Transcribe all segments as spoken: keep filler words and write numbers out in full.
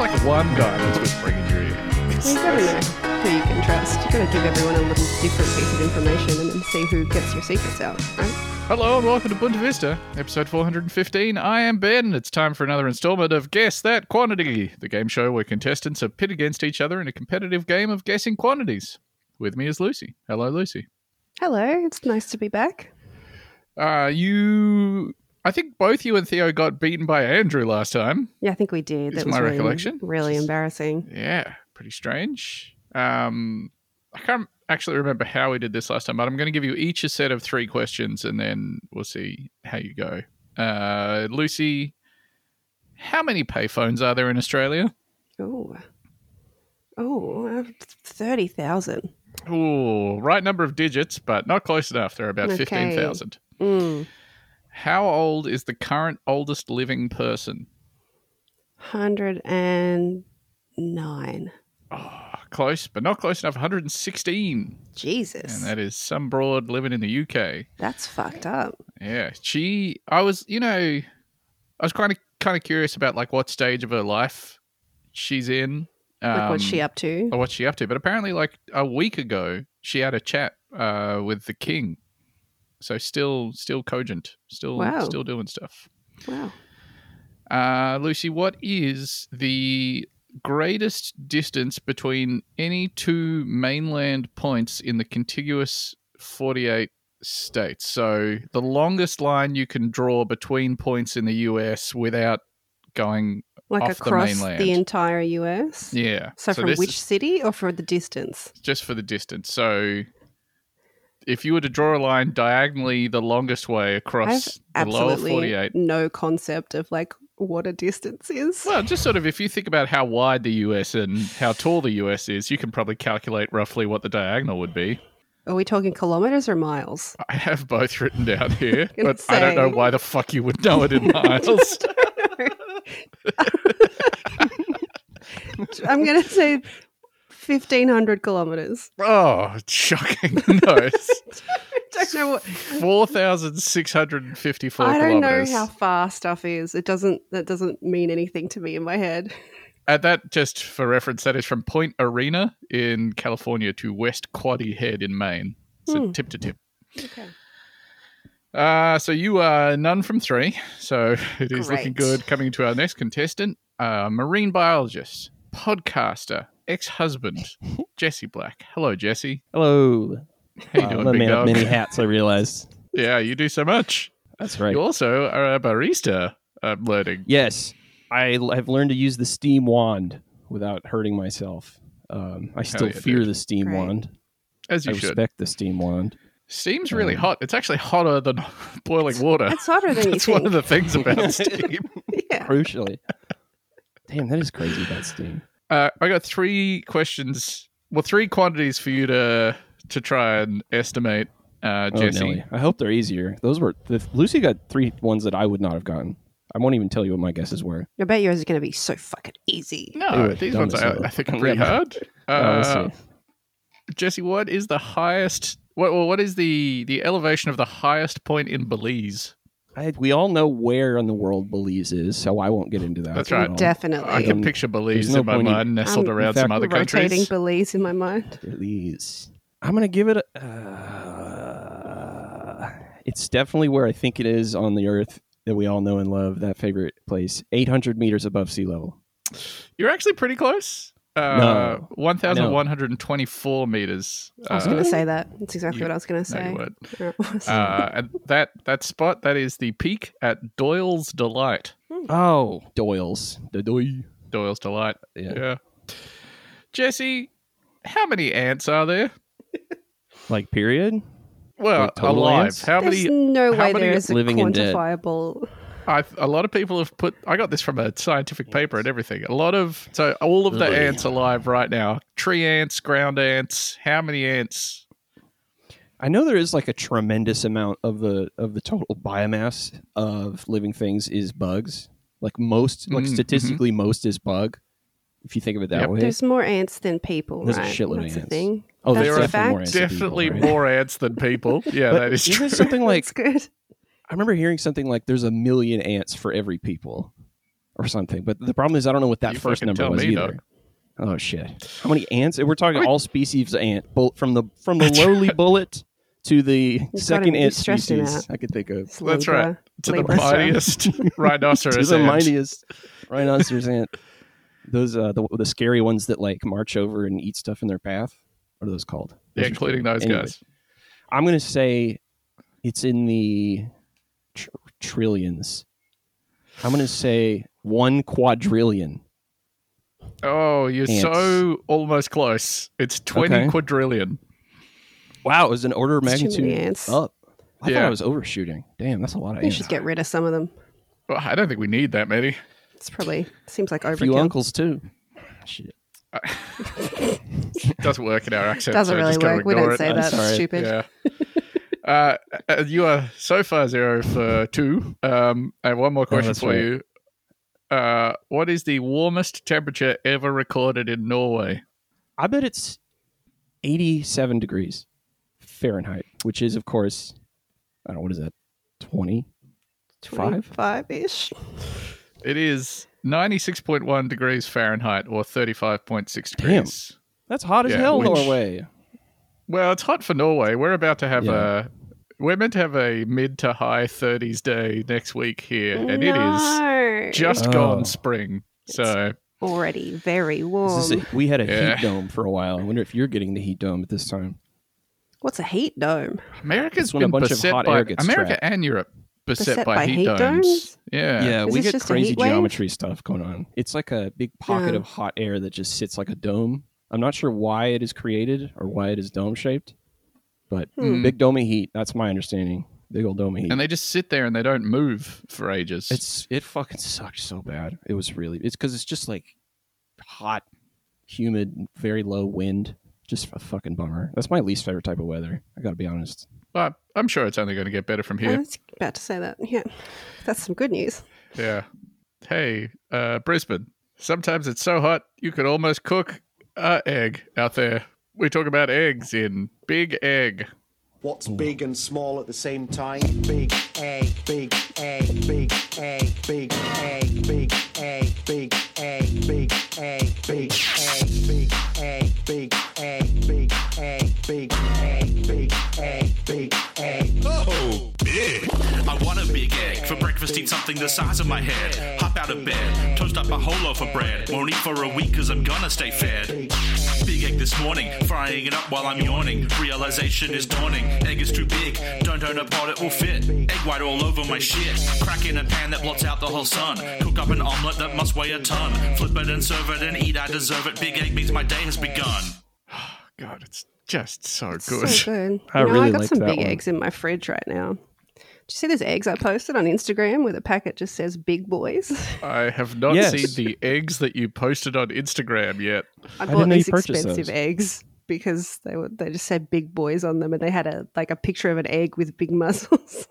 like one guy that's whispering in your ear. It's, Well, you gotta know who you can trust. You gotta give everyone a little different piece of information and then see who gets your secrets out, right? Hello and welcome to Bunta Vista, episode four hundred fifteen. I am Ben, and it's time for another installment of Guess That Quantity, the game show where contestants are pit against each other in a competitive game of guessing quantities. With me is Lucy. Hello, Lucy. Hello, it's nice to be back. Uh, you... I think both you and Theo got beaten by Andrew last time. Yeah, I think we did. Is That was my really, recollection. really embarrassing. Yeah, pretty strange. Um, I can't actually remember how we did this last time, but I'm going to give you each a set of three questions, and then we'll see how you go. Uh, Lucy, how many payphones are there in Australia? Oh, oh, thirty thousand. Ooh, right number of digits, but not close enough. There are about Okay. fifteen thousand. Mm. How old is the current oldest living person? one hundred nine. Oh, close, but not close enough. one hundred sixteen. Jesus. And that is some broad living in the U K. That's fucked up. Yeah, she. I was, you know, I was kind of kind of curious about like what stage of her life she's in. Um, Like, what's she up to? Or what's she up to? But apparently, like a week ago, she had a chat uh, with the king. So still, still cogent, still, Wow. still doing stuff. Wow. Uh, Lucy, what is the greatest distance between any two mainland points in the contiguous forty-eight states? So the longest line you can draw between points in the U S without going Like off the across mainland. the entire U S? Yeah. So, from this which is city or for the distance? just for the distance. So if you were to draw a line diagonally the longest way I have across the lower absolutely forty-eight. no concept of like what a distance is. Well, just sort of if you think about how wide the U S and how tall the U S is, you can probably calculate roughly what the diagonal would be. Are we talking kilometers or miles? I have both written down here, gonna but I don't know say- why the fuck you would know it in miles. I'm going to say fifteen hundred kilometers. Oh, shocking. No, it's I don't know what. four thousand six hundred fifty-four I don't know kilometers. how far stuff is. It doesn't. That doesn't mean anything to me in my head. At that, just for reference, that is from Point Arena in California to West Quoddy Head in Maine. So Hmm. tip to tip. Okay. Uh, so you are none from three. So it is looking Great. good. Coming to our next contestant, uh, marine biologist, podcaster, ex-husband, Jesse Black. Hello, Jesse. Hello. How you Wow, doing, I'm a big man of dog? many hats, I realized. Yeah, you do so much. That's right. You also are a barista, I'm learning. Yes, I l- have learned to use the steam wand without hurting myself. Um, I still yeah, fear dude. the steam Great. wand. As you I should. respect the steam wand. Steam's really Um, hot. It's actually hotter than boiling water. It's hotter than you That's one think. of the things about steam. Yeah. Crucially. Damn, that is crazy about steam. Uh, I got three questions. Well, three quantities for you to to try and estimate, uh, Oh, Jesse. Nelly. I hope they're easier. Those were the, Lucy got three ones that I would not have gotten. I won't even tell you what my guesses were. I bet yours is going to be so fucking easy. No, Ooh, these dumb ones as I, hell. I think are pretty Yeah. hard. Oh, let's Uh, see. Jesse, what is the highest? What well, what is the the elevation of the highest point in Belize? I, we all know where in the world Belize is, so I won't get into that. That's at right. all. Definitely. I can Um, picture Belize there's no in my point in- mind, nestled Um, around in fact, some other Rotating countries. Belize in my mind. Belize. I'm gonna give it a. Uh, it's definitely where I think it is on the Earth that we all know and love. That favorite place, eight hundred meters above sea level. You're actually pretty close. Uh, No. one thousand one hundred twenty-four meters. I was Uh, going to say that. That's exactly you- what I was going to no, say. you weren't. No, it wasn't. Uh, and that that spot that is the peak at Doyle's Delight. Oh, Doyle's. The Doyle. Doyle's Delight. Yeah. Yeah. Jesse, how many ants are there? Like period. Well, Like total alive. ants? How There's many? no how way many there is a living and dead? quantifiable. I, a lot of people have put. I got this from a scientific paper and everything. A lot of so all of the Really? ants alive right now. Tree ants, ground ants. How many ants? I know there is like a tremendous amount of the of the total biomass of living things is bugs. Like most, like Mm, mhm. statistically, most is bug. If you think of it that Yep. way. There's more ants than people, There's a right? shitload of That's the ants. thing. Oh, That's there a are fact. more ants than people, Definitely right? more ants than people. Yeah, But that is isn't true. there something like That's good. I remember hearing something like there's a million ants for every people, or something. But the problem is I don't know what that You first fucking number tell was me, either. dog. Oh shit! How many ants? We're talking I mean- all species of ant, both from the from the lowly bullet to the You've second got him- ant you've stressed him species out. I could think of. It's That's Libra- right. To the Libra strap. mightiest rhinoceros to the ant. mightiest rhinoceros ant. Those uh, the the scary ones that like march over and eat stuff in their path. What are those called? Yeah, Those are including scary. those Anyway, guys. I'm gonna say it's in the tr- trillions. I'm gonna say one quadrillion. Oh, you're Ants. so almost close. It's twenty Okay. quadrillion. Wow, it was an order of That's too magnitude many ants. up. I thought Yeah. I was overshooting. Damn, that's a lot of You ants. should get rid of some of them. Well, I don't think we need that many. It's probably seems like a few overkill. uncles too. Shit. It doesn't work in our accent. Doesn't so really just gotta work. We ignore don't it. say I'm that. sorry. It's stupid. Yeah. uh, uh, you are so far zero for two. Um, I have one more question that's for right. you. Uh, what is the warmest temperature ever recorded in Norway? I bet it's eighty-seven degrees Fahrenheit, which is, of course, I don't know, what is that, twenty? Five? Five-ish. It is ninety-six point one degrees Fahrenheit or thirty-five point six Damn. degrees. That's hot as Yeah, hell, which- Norway. Well, it's hot for Norway. We're about to have Yeah. a. We're meant to have a mid to high thirties day next week here, and it is No. just Oh. gone spring. So already very warm. Is this a- we had a Yeah. heat dome for a while. I wonder if you're getting the heat dome at this time. What's a heat dome? America's It's when a been bunch of beset hot by air gets America trapped. and Europe beset, Beset by, by heat, heat domes. domes? Yeah. Yeah, Is we this get just a crazy heat wave? geometry stuff going on. It's like a big pocket Yeah. of hot air that just sits like a dome. I'm not sure why it is created or why it is dome shaped, but Hmm. big dome of heat. That's my understanding. Big old dome of heat. And they just sit there and they don't move for ages. It's it fucking sucked so bad. It was really it's because it's just like hot, humid, very low wind. Just a fucking bummer. That's my least favorite type of weather. I got to be honest. but I'm sure it's only going to get better from I here. was about to say that. Yeah. That's some good news. Yeah. Hey, uh, Brisbane. Sometimes it's so hot you could almost cook a egg out there. We talk about eggs in Big Egg. What's big and small at the same time? Big egg, big egg, big egg, big egg, big egg, big egg, big egg, big egg, big egg, big egg, big egg, big egg, big egg, big egg. Oh, big. I want a big egg. For breakfast, eat something the size of my head. Hop out of bed, toast up a whole loaf of bread. Won't eat for a week cause I'm gonna stay fed. Big egg this morning, frying it up while I'm yawning. Realization is dawning. Egg is too big, don't own a pot, it will fit. Egg white all over my shit. Crack in a pan that blots out the whole sun. Cook up an omelette that must weigh a ton. Flip it and serve it and eat, I deserve it. Big egg means my day has begun. God, it's just so It's good. So good. I you know, really I got liked some that big one. eggs in my fridge right now. Did you see those eggs I posted on Instagram where the packet just says big boys? I have not Yes. seen the eggs that you posted on Instagram yet. I didn't bought know you these purchased expensive those. eggs because they were they just said big boys on them and they had a like a picture of an egg with big muscles.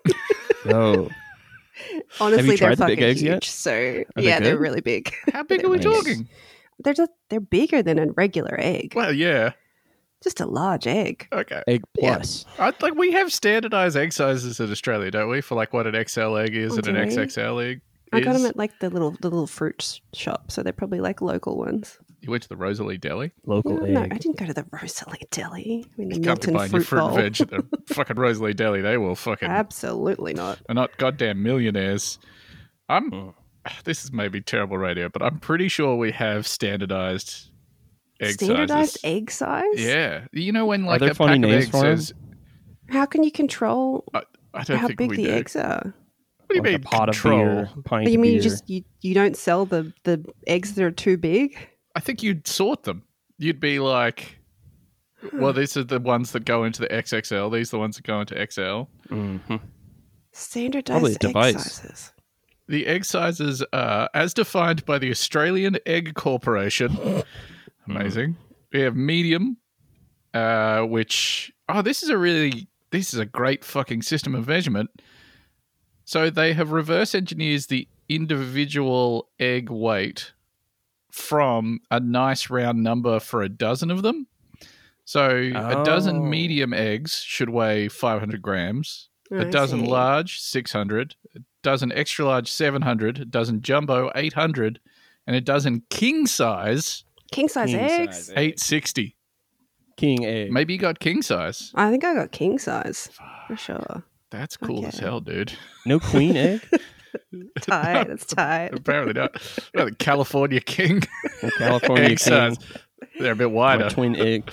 Oh, Honestly, they're tried the fucking big eggs huge. yet? So they yeah, they're good? really big. How big are we Nice. talking? They're just they're bigger than a regular egg. Well, yeah. Just a large egg. Okay. egg Yeah. plus. I, like we have standardized egg sizes in Australia, don't we? For like what an X L egg is Oh, and an do we? X X L egg I is. got them at like the little the little fruit s- shop, so they're probably like local ones. You went to the Rosalie Deli. Local No, egg. no, I didn't go to the Rosalie Deli. I mean, the You can't be Milton buying your fruit fruit bowl. and veg at the fucking Rosalie Deli. They will fucking Absolutely not. are not goddamn millionaires. I'm. Mm. This is maybe terrible radio, but I'm pretty sure we have standardized egg Standardized sizes. egg size? Yeah, you know when like there a funny pack of names eggs for 'em? says. How can you control I, I don't how think big we the do. eggs are? What do you Like mean a pot control? of beer, pint But you of mean beer. you just you, you don't sell the, the eggs that are too big? I think you'd sort them. You'd be like, well, these are the ones that go into the X X L. These are the ones that go into X L. Mhm. Standardized Probably a egg device. sizes. The egg sizes are as defined by the Australian Egg Corporation. Amazing. We have medium, uh, which oh, this is a really this is a great fucking system of measurement. So they have reverse engineered the individual egg weight from a nice round number for a dozen of them. So a Oh. dozen medium eggs should weigh five hundred grams. I A dozen see. large, six hundred. A dozen extra large seven hundred, a dozen jumbo eight hundred, and a dozen king size King size King eggs? size eight sixty. King egg. Maybe you got king size. I think I got king size for sure. That's cool as Okay. hell, dude. No queen egg? Tight. It's tight. Apparently not. Well, the California king No California egg king. size. They're a bit wider. No twin egg.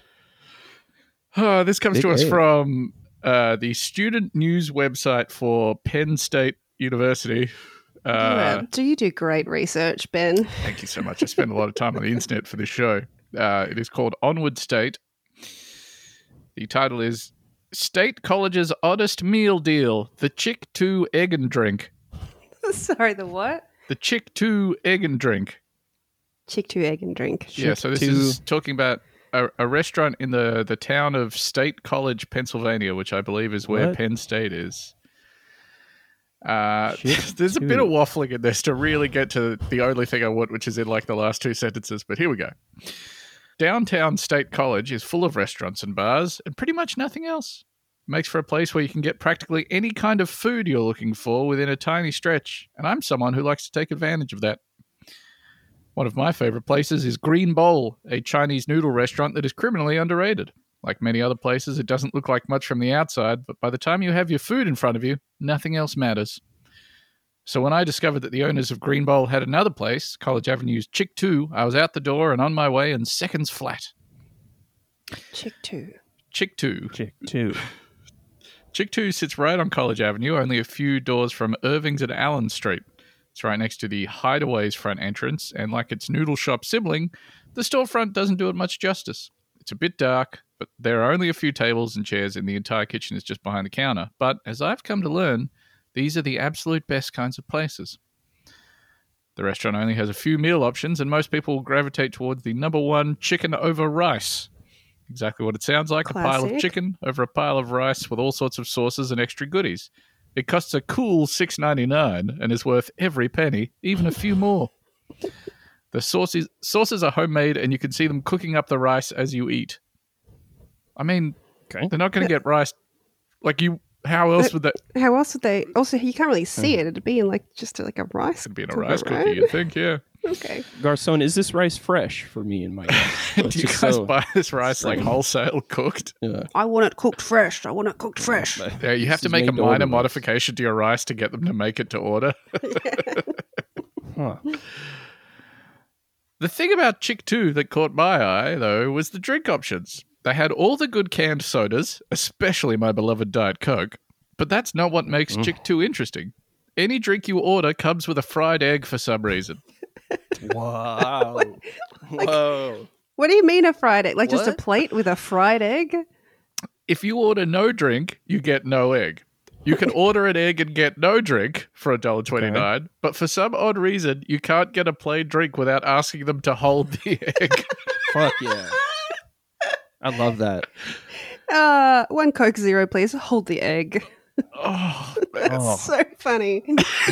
Oh, this comes Big to us egg. from uh, the student news website for Penn State University. Uh, Yeah. Do you do great research, Ben? Thank you so much. I spend a lot of time on the internet for this show. Uh, it is called Onward State. The title is State College's Oddest Meal Deal, the Chick two Egg and Drink. Sorry, the what? The Chick two Egg and Drink. Chick two egg and drink. Yeah, so this two- is talking about a, a restaurant in the, the town of State College, Pennsylvania, which I believe is where What? Penn State is. Uh, Shit, there's a bit two. of waffling in this to really get to the only thing I want, which is in like the last two sentences, but here we go. Downtown State College is full of restaurants and bars and pretty much nothing else. Makes for a place where you can get practically any kind of food you're looking for within a tiny stretch, and I'm someone who likes to take advantage of that. One of my favorite places is Green Bowl, a Chinese noodle restaurant that is criminally underrated. Like many other places, it doesn't look like much from the outside, but by the time you have your food in front of you, nothing else matters. So when I discovered that the owners of Green Bowl had another place, College Avenue's Chick two, I was out the door and on my way in seconds flat. Chick two. Chick two. Chick two. Chick two sits right on College Avenue, only a few doors from Irving's and Allen Street. It's right next to the Hideaway's front entrance, and like its noodle shop sibling, the storefront doesn't do it much justice. It's a bit dark, but there are only a few tables and chairs, and the entire kitchen is just behind the counter. But as I've come to learn, these are the absolute best kinds of places. The restaurant only has a few meal options, and most people will gravitate towards the number one chicken over rice. Exactly what it sounds like, a pile of Classic. chicken over a pile of rice with all sorts of sauces and extra goodies. It costs a cool six ninety-nine and is worth every penny, even a few more. The sauces sauces are homemade, and you can see them cooking up the rice as you eat. I mean, Okay. they're not going to get rice like you. How else would that? How else would they? Also, you can't really see it. It'd be in like just like a rice. It'd be in a cooker, rice cookie, right? you'd think, yeah. Okay. Garcon, is this rice fresh for me and my guests? Do It's you just guys so- buy this rice like strange. wholesale cooked? Yeah. I want it cooked fresh. I want it cooked fresh. Yeah, you have This to is make a made to order minor rice. modification to your rice to get them to make it to order. Huh. The thing about Chick two that caught my eye, though, was the drink options. They had all the good canned sodas, especially my beloved Diet Coke, but that's not what makes Mm. Chick two interesting. Any drink you order comes with a fried egg for some reason. Wow. Whoa. What do you mean a fried egg? Like just a What? plate with a fried egg? If you order no drink, you get no egg. You can order an egg and get no drink for one dollar twenty-nine, but for some odd reason, you can't get a plain drink without asking them to hold the egg. Fuck yeah. I love that. Uh, one Coke Zero, please. Hold the egg. Oh, That's Oh. so funny.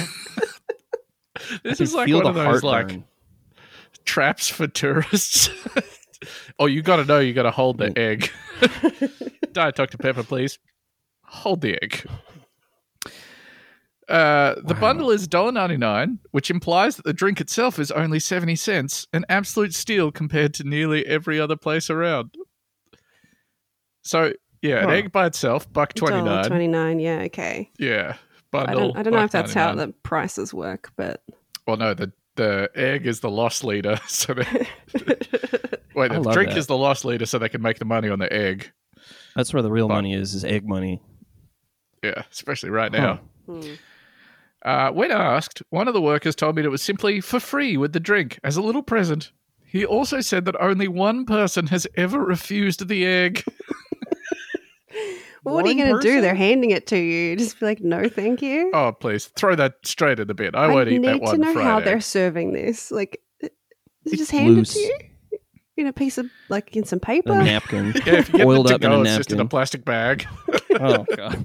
this I is can like feel one the of those like heartburn. traps for tourists. Oh, you got to know you got to hold the egg. Diet Doctor Pepper, please. Hold the egg. Uh, the Wow. bundle is one dollar ninety-nine, which implies that the drink itself is only seventy cents, an absolute steal compared to nearly every other place around. So, yeah, an Huh. egg by itself, buck twenty-nine. twenty-nine, yeah, okay. Yeah, I bundle. don't, I don't know buck if that's how ninety-nine. the prices work, but Well, no, the the egg is the loss leader, so they wait. I The love drink that. is the loss leader, so they can make the money on the egg. That's where the real But- money is, is egg money. Yeah, especially right now. Huh. hmm. Uh, when asked, one of the workers told me that it was simply for free with the drink as a little present. He also said that only one person has ever refused the egg. Well, what are you One going to do? person? They're handing it to you. Just be like, no, thank you. Oh, please throw that straight in the bin. I, won't eat need that one to know fried how egg. they're serving this. Like, they It's just hand loose. it to you in a piece of, like, in some paper. A napkin. Yeah, if you get Oiled them up to in go, a it's just in a napkin. plastic bag. Oh, God.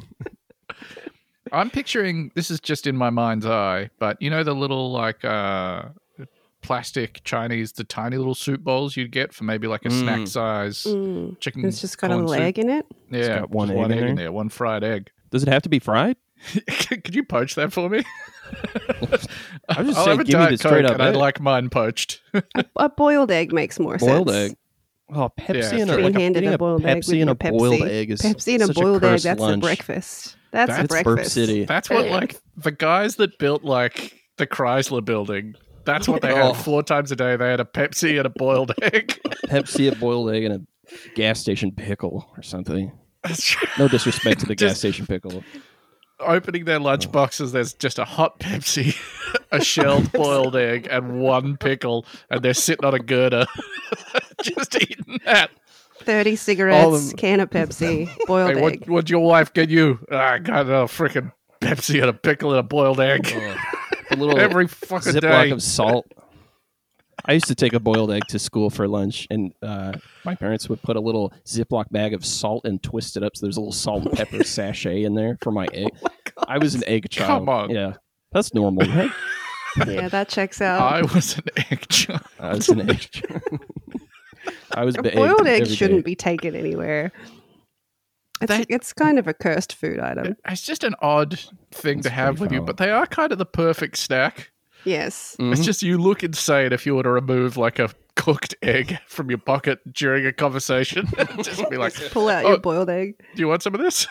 I'm picturing this is just in my mind's eye, but you know the little like uh, plastic Chinese, the tiny little soup bowls you'd get for maybe like a Mm. snack size Mm. chicken. It's just got a corn little soup? egg in it. Yeah, got one just egg in egg in there. there, one fried egg. Does it have to be fried? Could you poach that for me? I was just I'll saying, have a give me Diet the straight Coke, up and I'd egg. like mine poached. A boiled egg makes more boiled sense. egg. Oh, Pepsi Yeah, and a, three like a, handed getting a a boiled egg with Pepsi and your a boiled Pepsi. egg is Pepsi and a such boiled a egg, cursed that's lunch. a breakfast. That's, That's a It's Burp breakfast. City. That's what Yeah. like the guys that built like the Chrysler building. That's what they Oh. had four times a day. They had a Pepsi and a boiled egg. Pepsi, a boiled egg, and a gas station pickle or something. That's No disrespect to the gas Just- station pickle. Opening their lunch boxes, there's just a hot Pepsi, a shelled boiled egg, and one pickle, and they're sitting on a girder, just eating that. thirty All cigarettes, them- can of Pepsi, boiled Hey, what, egg. what'd your wife get you? Ah, I got a freaking Pepsi and a pickle and a boiled egg A little every fucking Ziploc day. of salt. I used to take a boiled egg to school for lunch, and uh, my parents would put a little Ziploc bag of salt and twist it up so there's a little salt and pepper sachet in there for my egg. I was an egg child. Come on. Yeah, that's normal, right? Yeah, that checks out. I was an egg child. I was an egg child. I was A ba- boiled egg every shouldn't day. be taken anywhere. It's, They- it's kind of a cursed food item. It's just an odd thing It's to have pretty with you, foul. but they are kind of the perfect snack. Yes. It's Mhm. just you look insane if you were to remove like a cooked egg from your pocket during a conversation. Just be like, Pull out Oh. your boiled egg. do you want some of this?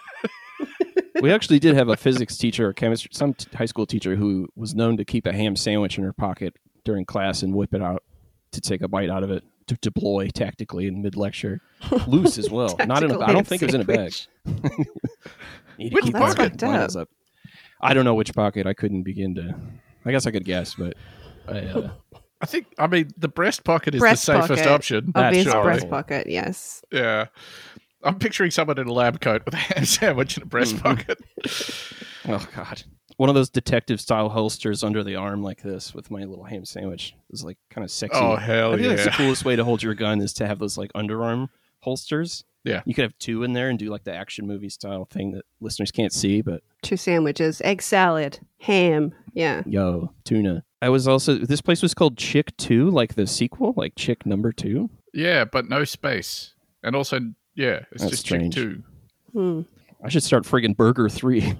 We actually did have a physics teacher or chemistry, some t- high school teacher who was known to keep a ham sandwich in her pocket during class and whip it out to take a bite out of it to deploy tactically in mid lecture, loose as well. Not in a. Tactical I don't ham think it was in a bag. sandwich. Need to Which keep pocket? my That's fucked vinyls up. I don't know which pocket. I couldn't begin to. I guess I could guess, but I, uh, I think, I mean, the breast pocket is Breast the safest pocket. option. Obvious surely. breast pocket, yes. Yeah. I'm picturing someone in a lab coat with a ham sandwich in a breast Mm-hmm. pocket. oh god, one of those detective style holsters under the arm like this with my little ham sandwich is like kind of sexy. Oh, hell I think that's the yeah. coolest way to hold your gun is to have those like underarm holsters. Yeah. You could have two in there and do like the action movie style thing that listeners can't see, but Two sandwiches, egg salad, ham. Yeah. yo, tuna. I was also this place was called Chick two, like the sequel, like Chick number two. Yeah, but no space. And also, yeah, it's That's just strange. chick two. Hmm. I should start friggin' Burger three.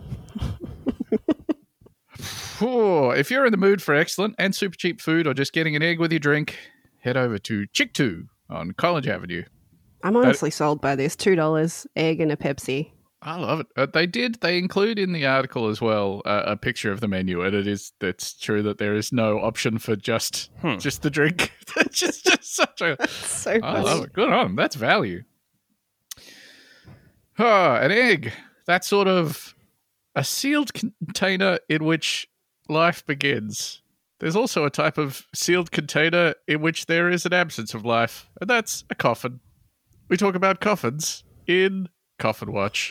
Oh, if you're in the mood for excellent and super cheap food or just getting an egg with your drink, head over to Chick two on College Avenue. I'm honestly sold by this. two dollars, egg and a Pepsi. I love it. Uh, they did. They include in the article as well uh, a picture of the menu, and it is. It's true that there is no option for just Hmm. just the drink. It's just, just such a. So I funny. love it. Good on 'em. That's value. Ah, an egg. That's sort of a sealed container in which life begins. There's also a type of sealed container in which there is an absence of life, and that's a coffin. We talk about coffins in Coffin Watch.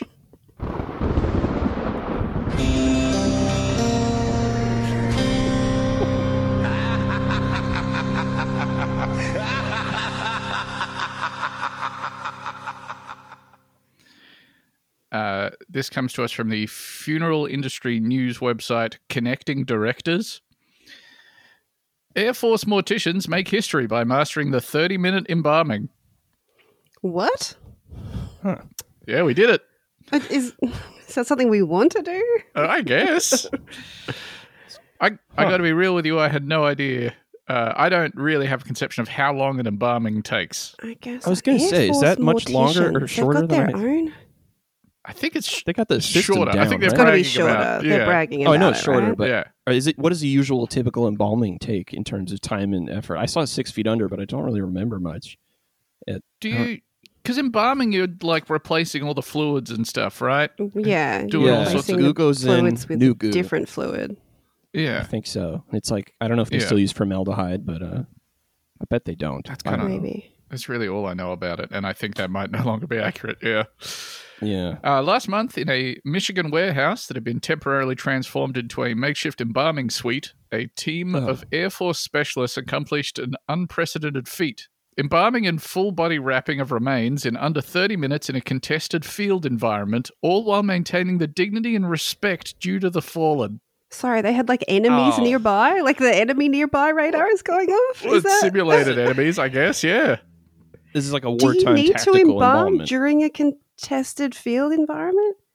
Uh, this comes to us from the funeral industry news website Connecting Directors. Air Force morticians make history by mastering the thirty-minute embalming. What? Yeah, we did it. Uh, Is, is that something we want to do? Uh, I guess. I I got to be real with you. I had no idea. Uh, I don't really have a conception of how long an embalming takes. I guess. I was gonna Air say, is Force that much longer or morticians, shorter They've got than their I- own. I think it's They got the system shorter. I down, think they're It's right? got to be bragging shorter. about- They're yeah. bragging Oh, I about know it, it's shorter, right? but yeah. or is it what does the usual typical embalming take in terms of time and effort? I saw Six Feet Under, but I don't really remember much. Do you? Because embalming, you're like replacing all the fluids and stuff, right? Yeah, Doing you're all sorts replacing of the goo goes in, fluids with new goo. different fluid. I Yeah, think so. It's like I don't know if they Yeah. still use formaldehyde, but uh, I bet they don't. That's I kinda- don't know. Maybe. that's really all I know about it, and I think that might no longer be accurate. Yeah. Yeah. Uh, last month, in a Michigan warehouse that had been temporarily transformed into a makeshift embalming suite, a team Oh. of Air Force specialists accomplished an unprecedented feat. Embalming and full body wrapping of remains in under thirty minutes in a contested field environment, all while maintaining the dignity and respect due to the fallen. Sorry, they had like enemies Oh. nearby. Like the enemy nearby radar is going off. Well, Is it's that? simulated enemies, I guess, yeah. This is like a Do you wartime need to tactical embalm embalmment. during a contested field environment?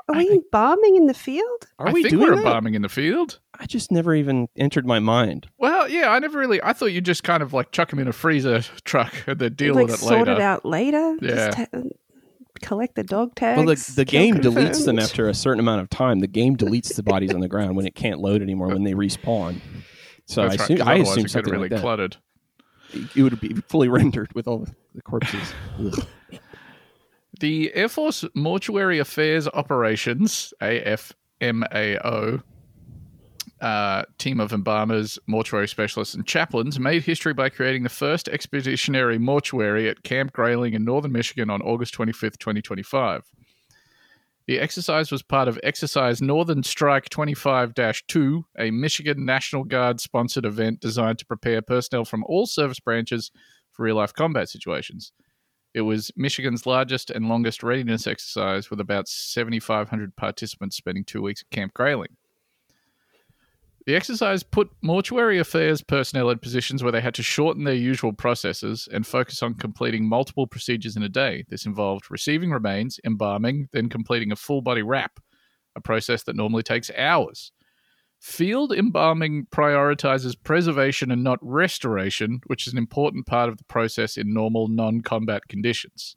Are I- we embalming in the field? Are I we think doing we're that? embalming in the field. I just never even entered my mind. Well, yeah, I never really. I thought you just kind of like chuck them in a freezer truck and then deal like with it sort later. it out later. Yeah. Just ta- collect the dog tags. Well, the, the kill game deletes them confirmed. after a certain amount of time. The game deletes the bodies on the ground when it can't load anymore when they respawn. So That's I right, assume, 'cause I otherwise assume it get something really like that. cluttered. It would be fully rendered with all the corpses. Ugh. The Air Force Mortuary Affairs Operations, A F M A O, uh, team of embalmers, mortuary specialists, and chaplains made history by creating the first expeditionary mortuary at Camp Grayling in northern Michigan on August twenty-fifth, twenty twenty-five. The exercise was part of Exercise Northern Strike twenty-five dash two, a Michigan National Guard-sponsored event designed to prepare personnel from all service branches for real-life combat situations. It was Michigan's largest and longest readiness exercise, with about seventy-five hundred participants spending two weeks at Camp Grayling. The exercise put mortuary affairs personnel in positions where they had to shorten their usual processes and focus on completing multiple procedures in a day. This involved receiving remains, embalming, then completing a full-body wrap, a process that normally takes hours. Field embalming prioritizes preservation and not restoration, which is an important part of the process in normal non-combat conditions.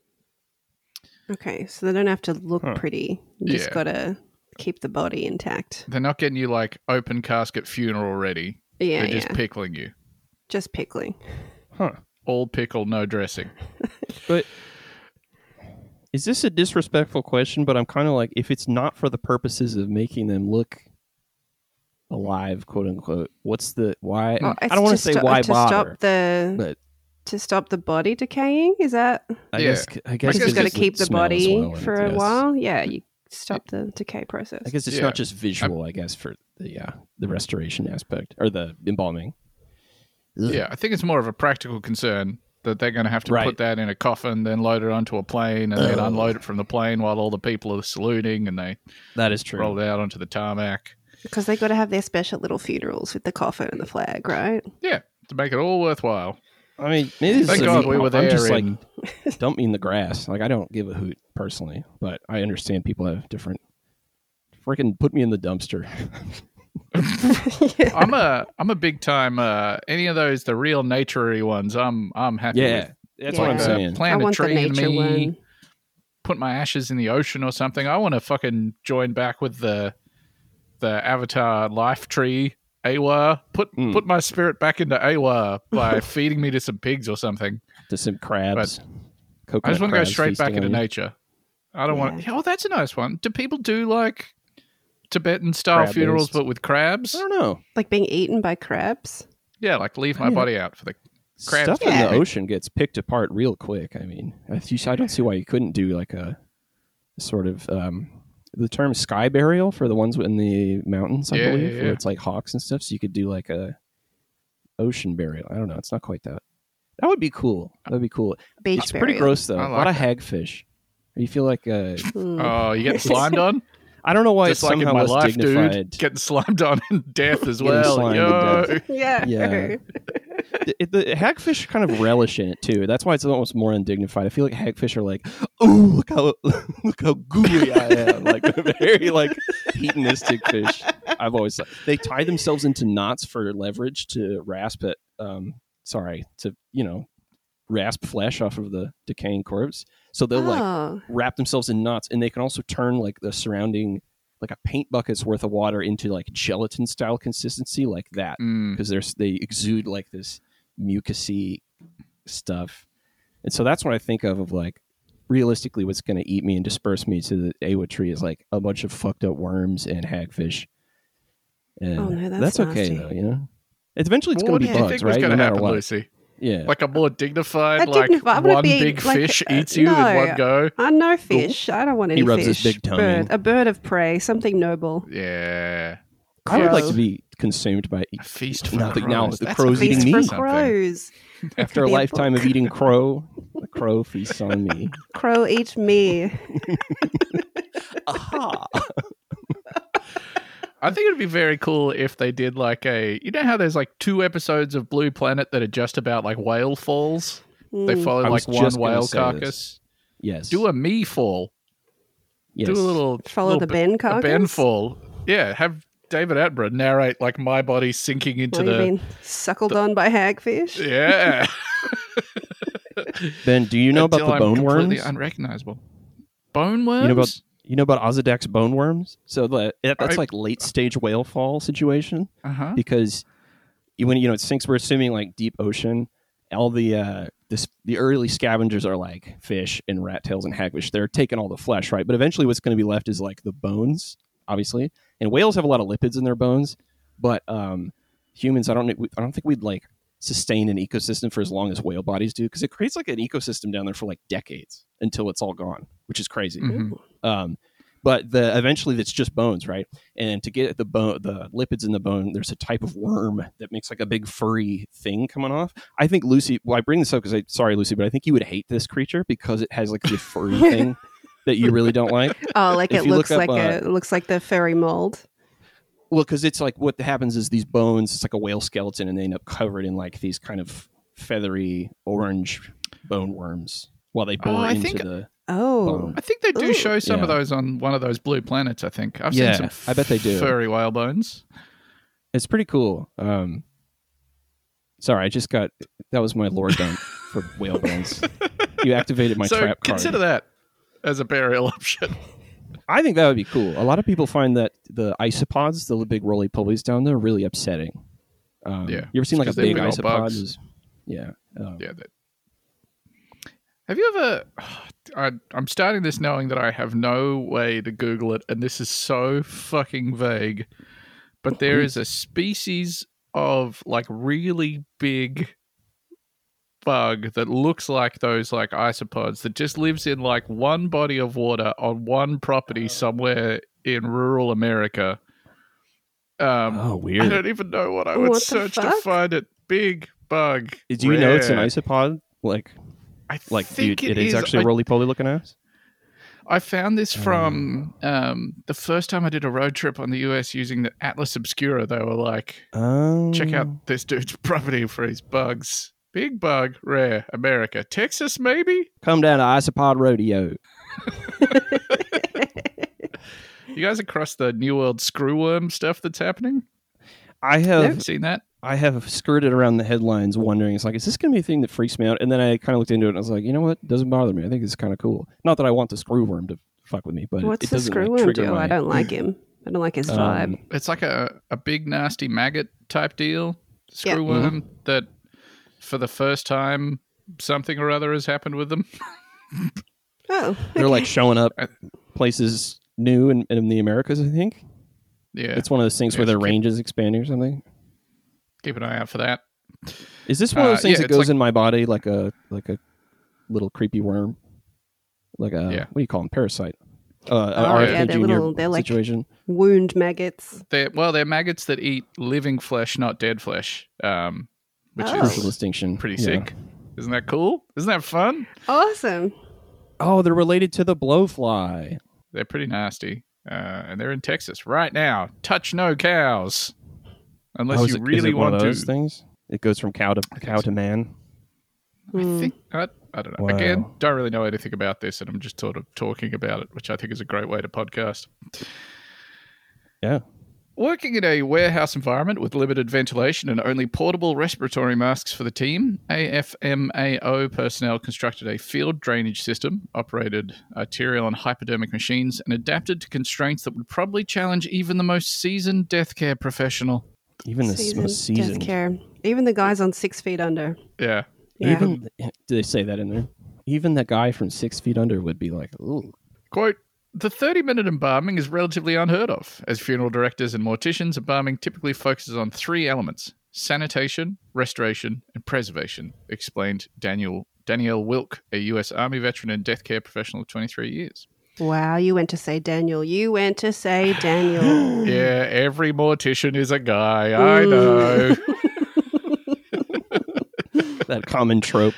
Okay, so they don't have to look Huh. pretty. You just Yeah. gotta keep the body intact. They're not getting you like open casket funeral ready. Yeah, They're just yeah. pickling you. Just pickling. Huh. All pickle, no dressing. But is this a disrespectful question? But I'm kind of like, if it's not for the purposes of making them look alive, quote unquote, what's the why? Well, I it's don't want to to say sto- why to bother, stop the but to stop the body decaying. Is that I Yeah. guess I guess guess you just got to it's keep the smell as body well, and for a yes. while? Yeah, you stop the decay process. I guess it's Yeah. not just visual. I guess for the uh, the restoration aspect or the embalming. Ugh. Yeah, I think it's more of a practical concern that they're going to have to Right. put that in a coffin, then load it onto a plane, and then Ugh. unload it from the plane while all the people are saluting, and they That is true. roll it out onto the tarmac. Because they got to have their special little funerals with the coffin and the flag, right? Yeah, to make it all worthwhile. I mean, it is. Thank I God mean, we were I'm there just in- like, dump me in the grass. Like, I don't give a hoot personally, but I understand people have different. Freaking put me in the dumpster. I'm a I'm a big time uh, any of those the real naturey ones. I'm I'm happy Yeah, with. that's Yeah. what I'm Uh, saying. I plant a want the tree in nature me, one. put my ashes in the ocean or something. I want to fucking join back with the the Avatar life tree. Awa, put Mm. put my spirit back into Awa by feeding me to some pigs or something. To some crabs. I Coconut just want to go crabs straight back feasting into on you. nature. I don't want. Yeah. Oh, that's a nice one. Do people do like Tibetan style Crab funerals based. but with crabs? I don't know. Like being eaten by crabs? Yeah, like leave my Yeah. body out for the crabs. Stuff to in the eat. ocean gets picked apart real quick. I mean, I, I don't see why you couldn't do like a sort of um, the term sky burial for the ones in the mountains, I Yeah, believe, yeah, where yeah. it's like hawks and stuff. So you could do like a ocean burial. I don't know. It's not quite that. That would be cool. That'd be cool. Beach It's burial. pretty gross though. I a like lot of that. hagfish. You feel like uh, Hmm. Oh, you getting slimed on? I don't know why Just it's like in somehow my less life, dignified. dude. Getting slimed on in death as Getting well. slimed in Yo. death. yeah. Yeah. the, the hagfish kind of relish in it too. That's why it's almost more undignified. I feel like hagfish are like, oh, look how look how gooey I am, like very like hedonistic fish. I've always thought. They tie themselves into knots for leverage to rasp it. Um, sorry, to you know, rasp flesh off of the decaying corpse. So they'll like Oh, wrap themselves in knots, and they can also turn like the surrounding like a paint bucket's worth of water into like gelatin style consistency, like that Mm. because there's they exude like this mucusy stuff, and so that's what I think of of like realistically what's going to eat me and disperse me to the Awa tree is like a bunch of fucked up worms and hagfish. And Oh, no, that's okay nasty. though, you know. Eventually, it's Well, going what to do be you bugs, think was right? going No to matter happen, what. Lucy? Yeah, Like a more dignified, A like dignified- I wanna one be big like, fish uh, eats you no. in one go. I know fish. I don't want any He rubs his fish. big tummy. Bird, a bird of prey, something noble. Yeah. I would like Crow. to be consumed by A feast for Now the- crows. now the That's crow's a eating feast me. for Feast for something. crows. after a be a lifetime of book. eating crow. The crow feasts on me. Crow eat me. Aha! I think it'd be very cool if they did like a. You know how there's like two episodes of Blue Planet that are just about like whale falls? They Mm. follow I like was one just gonna whale say carcass. this. Yes. Do a me fall. Yes. Do a little Follow little the bit- Ben a carcass? Ben fall. Yeah, have David Attenborough narrate like my body sinking into What have the. you been suckled on by hagfish? Yeah. Ben, do you know about Until the I'm bone completely worms? unrecognizable. Bone worms? You know about you know about Ozodac's bone worms? So the, it, that's I- like late stage whale fall situation Uh-huh. because you- when you know it sinks, we're assuming like deep ocean. All the uh, this the early scavengers are like fish and rat tails and hagfish. They're taking all the flesh, right? But eventually, what's going to be left is like the bones, obviously. And whales have a lot of lipids in their bones, but um, humans, I don't, I don't think we'd like sustain an ecosystem for as long as whale bodies do because it creates like an ecosystem down there for like decades until it's all gone, which is crazy. Mhm. Um, but the eventually that's just bones, right? And to get at the bone, the lipids in the bone, there's a type of worm that makes like a big furry thing coming off. I think Lucy. Well, I bring this up because I sorry, Lucy, but I think you would hate this creature because it has like the furry thing that you really don't like. Oh, like If it you looks look up, like uh, a it looks like the furry mold. Well, because it's like what happens is these bones, it's like a whale skeleton, and they end up covered in like these kind of feathery orange bone worms while they bore Oh, I into think- the. Oh, bone. I think they do Ooh. show some of Yeah. those on one of those blue planets, I think. I've Yeah, seen some I bet they do. furry whale bones. It's pretty cool. Um, sorry, I just got that was my lore dump for whale bones. You activated my so trap card. consider that as a burial option. I think that would be cool. A lot of people find that the isopods, the big roly polies down there, are really upsetting. Um, Yeah, you ever seen like a because they're big big old isopod? bugs. Is- Yeah. Um, Yeah. That... Have you ever? I, I'm starting this knowing that I have no way to Google it, and this is so fucking vague. But there is a species of like really big bug that looks like those like isopods that just lives in like one body of water on one property somewhere in rural America. Um, Oh, I weird. don't even know what I would What the search to fuck? find it. Big bug. Do you know it's an rare. isopod? Like, I like think dude, it is, is. actually I, a roly poly looking ass. I found this from um, the first time I did a road trip on the U S using the Atlas Obscura. They were like, Um, check out this dude's property for his bugs. Big bug, rare, America. Texas, maybe? Come down to Isopod Rodeo. You guys across the New World screwworm stuff that's happening? I have Have you seen that? I have skirted around the headlines wondering, it's like, is this going to be a thing that freaks me out? And then I kind of looked into it and I was like, you know what? It doesn't bother me. I think it's kind of cool. Not that I want the screwworm to fuck with me, but what's it the doesn't like, screwworm trigger do? my... I don't like him. I don't like his Um, vibe. It's like a, a big, nasty maggot type deal. Yeah. Screwworm that for the first time something or other has happened with them. Oh, They're like showing up I- places new in, in the Americas, I think. Yeah. It's one of those things Yeah, where their so keep- range is expanding or something. Keep an eye out for that. Is this one of Uh, those things yeah, that it's goes like- in my body like a like a little creepy worm? Like a, Yeah. what do you call them? Parasite. Uh, an Oh, R F K yeah, they're Junior little- they're like- situation. wound maggots. They're, well, they're maggots that eat living flesh, not dead flesh, um, which Oh. Crucial is distinction. pretty Yeah. sick. Isn't that cool? Isn't that fun? Awesome. Oh, they're related to the blowfly. They're pretty nasty. Uh, and they're in Texas right now. Touch no cows. Unless Oh, is you it- is really it one want of those to. things? It goes from cow to cow to man. I Hmm. think I, I don't know. Wow. Again, don't really know anything about this, and I'm just sort of talking about it, which I think is a great way to podcast. Yeah. Working in a warehouse environment with limited ventilation and only portable respiratory masks for the team, A F M A O personnel constructed a field drainage system, operated arterial and hypodermic machines, and adapted to constraints that would probably challenge even the most seasoned death care professional. Even the s- Seasoned most death seasoned. care. Even the guys on Six Feet Under. Yeah. Yeah. Even do they say that in there? Even that guy from Six Feet Under would be like, ooh. Quote, the thirty-minute embalming is relatively unheard of. As funeral directors and morticians, embalming typically focuses on three elements: sanitation, restoration, and preservation, explained Daniel Danielle Wilk, a U S Army veteran and death care professional of twenty-three years. Wow, you went to say Daniel. You went to say Daniel. Yeah, every mortician is a guy. I know. That common trope.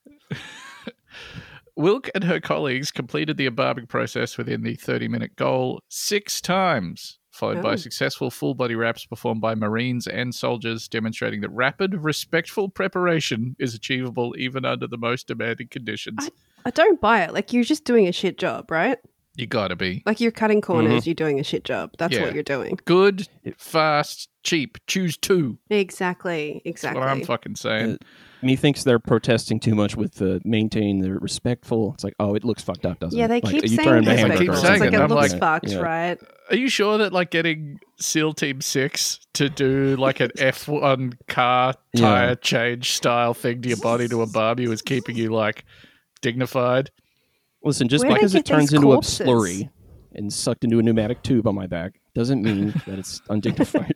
Wilk and her colleagues completed the embalming process within the thirty-minute goal six times, followed by Oh. successful full-body wraps performed by Marines and soldiers, demonstrating that rapid, respectful preparation is achievable even under the most demanding conditions. I don't buy it. Like, you're just doing a shit job, right? You gotta be. Like you're cutting corners, you're doing a shit job. That's Yeah. what you're doing. Good, fast, cheap. Choose two. Exactly. That's Exactly. what I'm fucking saying. Uh, Methinks they're protesting too much with the maintain, the respectful. It's like, oh, it looks fucked up, doesn't yeah, it? they Like, keep you saying turn to this, Hamburger but keep it's saying like it, it I'm looks like- fucked, yeah. right? Are you sure that like getting SEAL Team Six to do like an F one car Yeah. tire change style thing to your body to embalm you is keeping you like dignified? Listen, just Where do they because it get turns these into corpses? a slurry and sucked into a pneumatic tube on my back doesn't mean that it's undignified.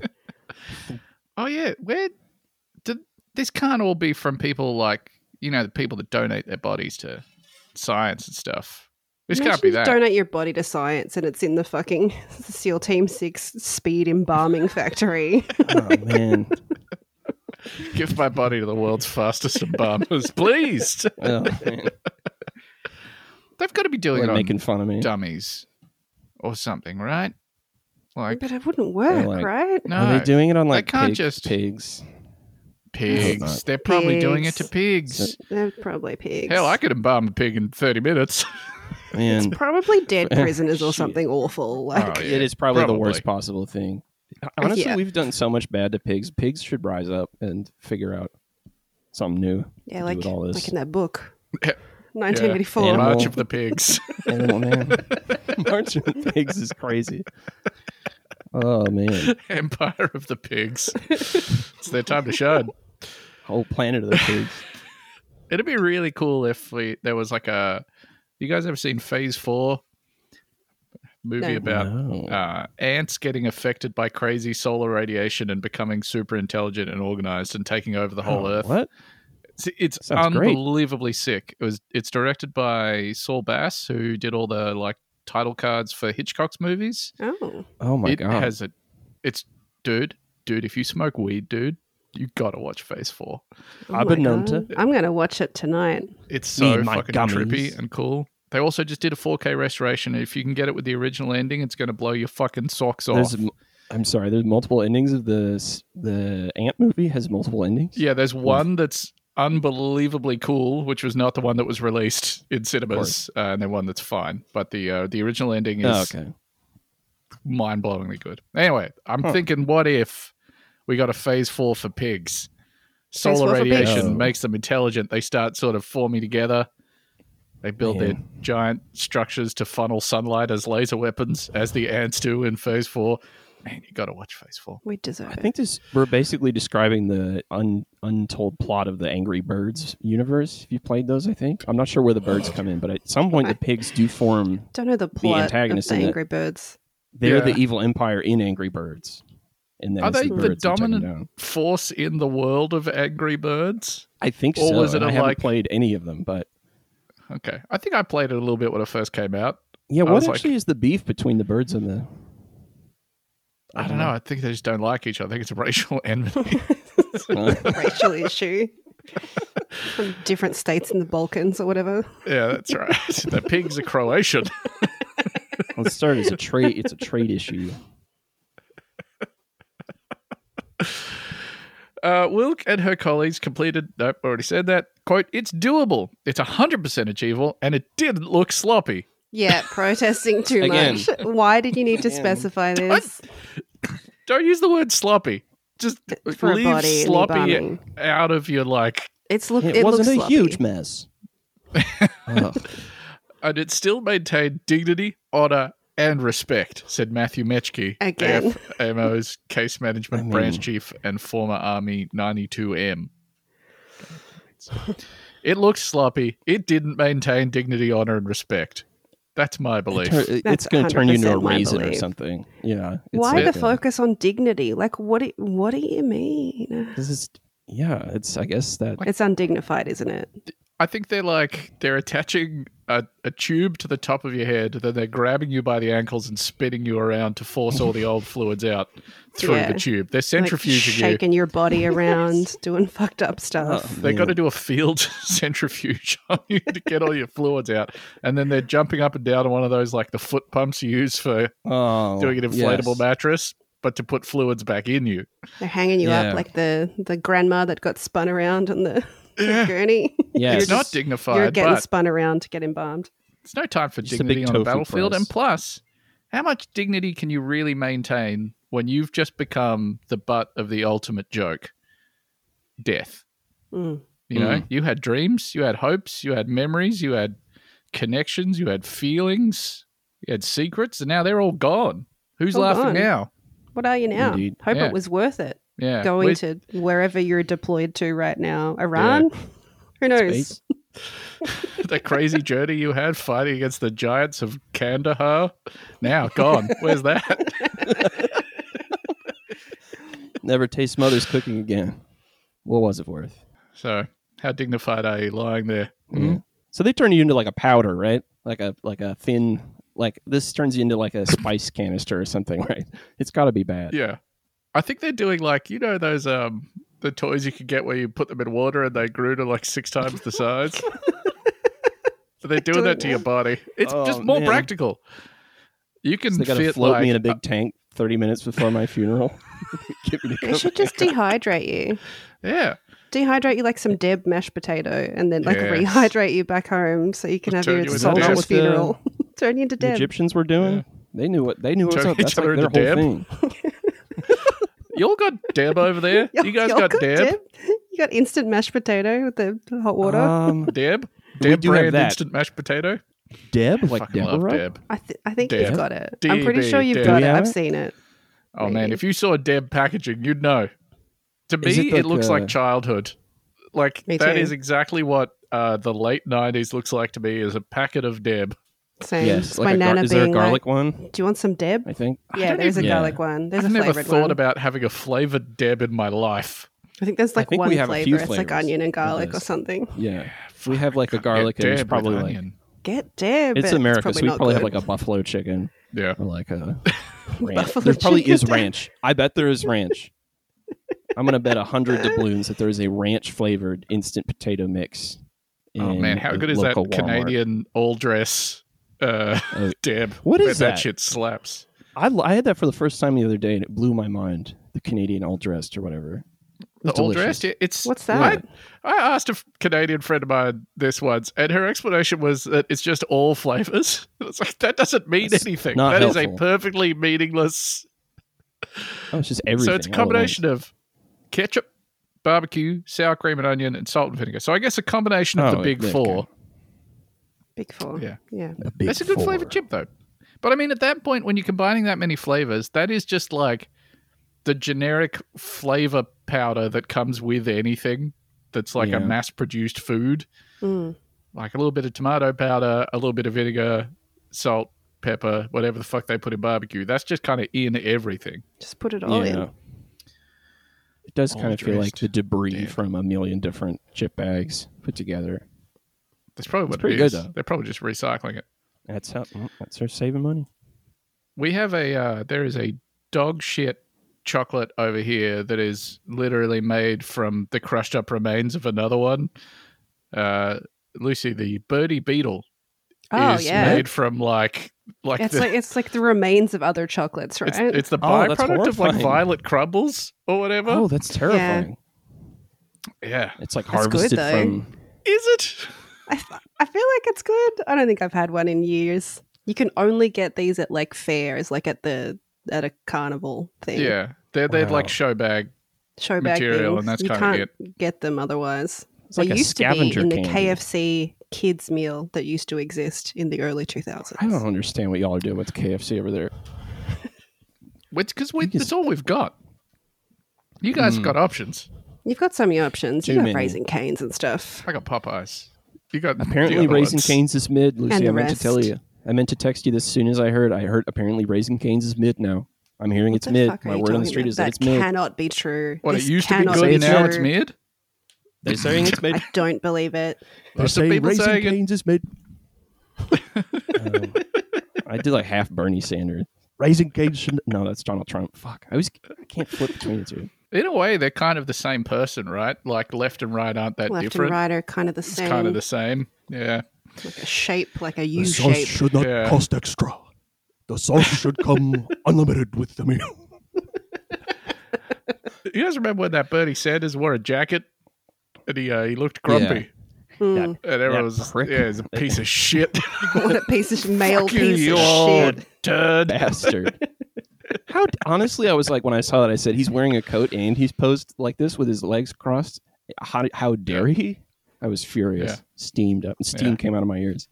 Oh yeah, where did this can't all be from people like you know the people that donate their bodies to science and stuff. This Imagine can't be you that. donate your body to science and it's in the fucking SEAL Team Six speed embalming factory. Oh, man. Give my body to the world's fastest embalmers, please. Oh, man. They've got to be doing They're it on making fun of me. dummies or something, right? Like But it wouldn't work, like- right? no, Are they doing it on like can't pig- just- pigs? pigs. not. They're probably doing it to Pigs. pigs. They're probably pigs. Hell, I could embalm a pig in thirty minutes. Man, Probably dead prisoners or Shit. something awful. Like, Oh, yeah. it is probably, the probably. worst possible thing. Honestly, Yeah. we've done so much bad to pigs. Pigs should rise up and figure out something new. yeah, to like, do with all this. like in that book, Yeah. nineteen eighty-four. Yeah. March Animal. of the Pigs. Animal Man. March of the Pigs is crazy. Oh man, Empire of the Pigs. It's their time to shine. whole planet of the pigs. It'd be really cool if we there was like a. You guys ever seen Phase Four? Movie No. about No. uh, ants getting affected by crazy solar radiation and becoming super intelligent and organized and taking over the whole Oh, Earth. What? It's, it's Sounds great. unbelievably sick. It was. It's directed by Saul Bass, who did all the like title cards for Hitchcock's movies. Oh, Oh my it god. has a. It's dude, dude. If you smoke weed, dude, you gotta watch Phase Four. oh I've my been known God. to. I'm gonna watch it tonight. It's Me so and my fucking gummies. trippy and cool. They also just did a four K restoration. If you can get it with the original ending, it's going to blow your fucking socks off. There's, m- I'm sorry. There's multiple endings of the s- the Ant movie has multiple endings. Yeah, there's one that's unbelievably cool, which was not the one that was released in cinemas, uh, and then one that's fine. But the uh, the original ending is Oh, okay. mind-blowingly good. Anyway, I'm Huh. thinking, what if we got a Phase Four for pigs? Phase Solar four for pigs. radiation Oh. makes them intelligent. They start sort of forming together. They build their Man. giant structures to funnel sunlight as laser weapons, as the ants do in Phase Four. Man, you got to watch Phase Four. We deserve I it. think this we're basically describing the un, untold plot of the Angry Birds universe. If you played those, I think I'm not sure where the birds come in, but at some point the pigs do form. Don't know the plot of antagonist the in it. Angry Birds. They're Yeah. the evil empire in Angry Birds, and then Are it's they the, the birds that take them dominant down. force in the world of Angry Birds? I think or so. was it and a, I haven't like- played any of them, but Okay, I think I played it a little bit when it first came out. yeah. I What was like- actually is the beef between the birds and the? I don't know. I think they just don't like each other. I think it's a racial enmity. Racial issue. From different states in the Balkans or whatever. Yeah, that's right. The pigs are Croatian. Let's start as a trade. It's a trade issue. Uh, Wilk and her colleagues completed, nope, already said that, quote, it's doable, it's one hundred percent achievable, and it didn't look sloppy. Yeah, protesting too Again. much. Why did you need to Again. specify this? Don't use the word sloppy. Just For a leave body and sloppy embalming. out of your, like, It's look. It, It, wasn't looks a sloppy. huge mess. Ugh. and it still maintained dignity, honor, and respect, said Matthew Metchke, Again. A F M O's case management I mean- branch chief and former Army ninety-two M. It looks sloppy. It didn't maintain dignity, honor, and respect. That's my belief. Tur- it- That's it's going to turn you into a one hundred percent my raisin or belief. something. Yeah. it's Why like, the uh, focus on dignity? Like, what? Do, what do you mean? This is yeah. It's I guess that It's undignified, isn't it? I think they're like they're attaching a, a tube to the top of your head, then they're grabbing you by the ankles and spinning you around to force all the old fluids out through Yeah. the tube. They're Like centrifuging you. shaking your body around, doing fucked up stuff. Oh, They got to man. do a field centrifuge on you to get all your fluids out, and then they're jumping up and down on one of those like the foot pumps you use for oh, doing an inflatable yes. mattress, but to put fluids back in you. They're hanging you Yeah. up like the the grandma that got spun around on the, the Yeah. gurney. Yes. It's not just- You're dignified, getting but spun around to get embalmed. There's no time for Just a dignity big on the tofu battlefield. press. And plus, how much dignity can you really maintain when you've just become the butt of the ultimate joke? Death. Mm. You know, Mm. you had dreams, you had hopes, you had memories, you had connections, you had feelings, you had secrets, and now they're all gone. Who's All laughing gone. now? What are you now? Indeed. Hope Yeah. it was worth it. Yeah. Going we- to wherever you're deployed to right now. Iran? Who knows? Space. the crazy journey you had fighting against the giants of Kandahar, now gone. Where's that? Never taste mother's cooking again. What was it worth? So, how dignified are you lying there? Yeah. So they turn you into like a powder, right? Like a like a thin like this turns you into like a spice canister or something, right? It's got to be bad. Yeah. I think they're doing like, you know, those um the toys you could get where you put them in water and they grew to like six times the size. But they're doing doing that to your that? body. It's Oh, just more man. practical. You can So they got to fit float like, me in a big tank thirty minutes before my funeral. Get me to They come should just dehydrate you. yeah. Dehydrate you like some Deb mashed potato and then like Yes. rehydrate you back home so you can have Turn your you into soldier's Deb. What the- funeral. Turn you into the Deb. Egyptians were doing. Yeah. They knew what they knew what was Turn up. each That's like other their whole into Deb. thing. You all got Deb over there? Y'all- you guys y'all got, Deb? You got instant mashed potato with the hot water. Um, Deb? We Deb do have brand that. instant mashed potato? Deb, like Fucking love Deborah. Deb. I, th- I think Deb. you've got it. I'm pretty D B, sure you've Deb. got Do it. we have I've it? seen it. Oh man, Maybe. if you saw Deb packaging, you'd know. To Is me, it it, like, looks uh, like childhood. Like Me that too. is exactly what uh, the late nineties looks like to me, is a packet of Deb. Same. Yes, It's like my a gar- nana is there a being garlic like, one? do you want some Deb? I think. Yeah, don't there's a even- garlic Yeah. one. There's I've a never flavored thought one. about having a flavored Deb in my life. I think there's like think one we have a few flavor. It's like flavors onion and of garlic or this. something. Yeah, we have like a garlic, Yeah, and it's Deb with probably like onion. Get Deb. it's but America, probably so we not probably good. have like a buffalo chicken Yeah. or like a ranch. Buffalo There probably chicken is Deb. ranch. I bet there is ranch. I'm gonna bet a hundred doubloons that there is a ranch flavored instant potato mix. Oh in man, how the good is that local Walmart. Canadian all dress uh, Oh, Deb? what Bet is that that? shit slaps. I, I had that for the first time the other day, and it blew my mind. The Canadian all dressed or whatever. It The was all delicious. dressed? It's What's I, that? I asked a f- Canadian friend of mine this once, and her explanation was that it's just all flavors. It's like that doesn't mean That's anything. not That is a helpful. perfectly meaningless. Oh, it's just everything. So it's a all at once. combination of ketchup, barbecue, sour cream and onion, and salt and vinegar. So I guess a combination of Oh, the big okay. four. Big four. Yeah. Yeah. A big That's a good four. flavored chip, though. But I mean, at that point, when you're combining that many flavors, that is just like the generic flavor powder that comes with anything that's like Yeah. a mass produced food. Mm. Like a little bit of tomato powder, a little bit of vinegar, salt, pepper, whatever the fuck they put in barbecue. That's just kind of in everything. Just put it all Yeah. in. It does All kind of feel like dressed the debris Deb. from a million different chip bags put together. That's probably It's what pretty it good, is. though. They're probably just recycling it. That's how. well, That's her saving money. We have a uh, there is a dog shit chocolate over here that is literally made from the crushed up remains of another one. Uh, Lucy, the birdie beetle Oh is yeah. made from like like It's the, like it's like the remains of other chocolates, right? it's, it's the Oh, that's byproduct of like horrifying. violet crumbles or whatever. Oh, that's terrifying. Yeah, It's like That's good, harvested though. from. is it? I, f- I feel like it's good. I don't think I've had one in years. You can only get these at like fairs, like at the at a carnival thing. Yeah, they're they're Wow. like show bag. show bag material, things. and that's you kinda can't get them otherwise. It's They like a used to be scavenger in the candy. K F C kids meal that used to exist in the early two thousands. I don't understand what y'all are doing with K F C over there. Because think it's- that's all we've got. You guys Hmm. have got options. You've got some options. Too You got many. Raising Canes and stuff. I got Popeyes. You got the Apparently, other Raising ones. Cane's is mid. Lucy, And the I meant to tell rest. you. I meant to text you this as soon as I heard. I heard apparently Raising Cane's is mid now. I'm hearing What it's the mid. fuck are My you word on the talking street about? is that, that it's mid. cannot be true. What, This it used to be cannot good, be now true. it's mid? They're saying it's mid. I don't believe it. Lots of people saying it. Cane's is mid. Um, I did like half Bernie Sanders. Raising Cane's should no, that's Donald Trump. Fuck, I was I can't flip between the two. In a way, they're kind of the same person, right? Like left and right aren't that Left different. and right are kind of the It's same. kind of the same. Yeah. like a shape, like a U The sauce shape. should not Yeah. cost extra. The sauce should come unlimited with the meal. You guys remember when that Bernie Sanders wore a jacket and he uh, he looked grumpy? Mm. And everyone was, prick. yeah, he's a piece of shit. What a piece of male Fuck you, piece you of old shit. turd. Bastard. How honestly, I was like when I saw that, I said he's wearing a coat and he's posed like this with his legs crossed. How how dare he? I was furious, Yeah. steamed up. Steam Yeah. came out of my ears.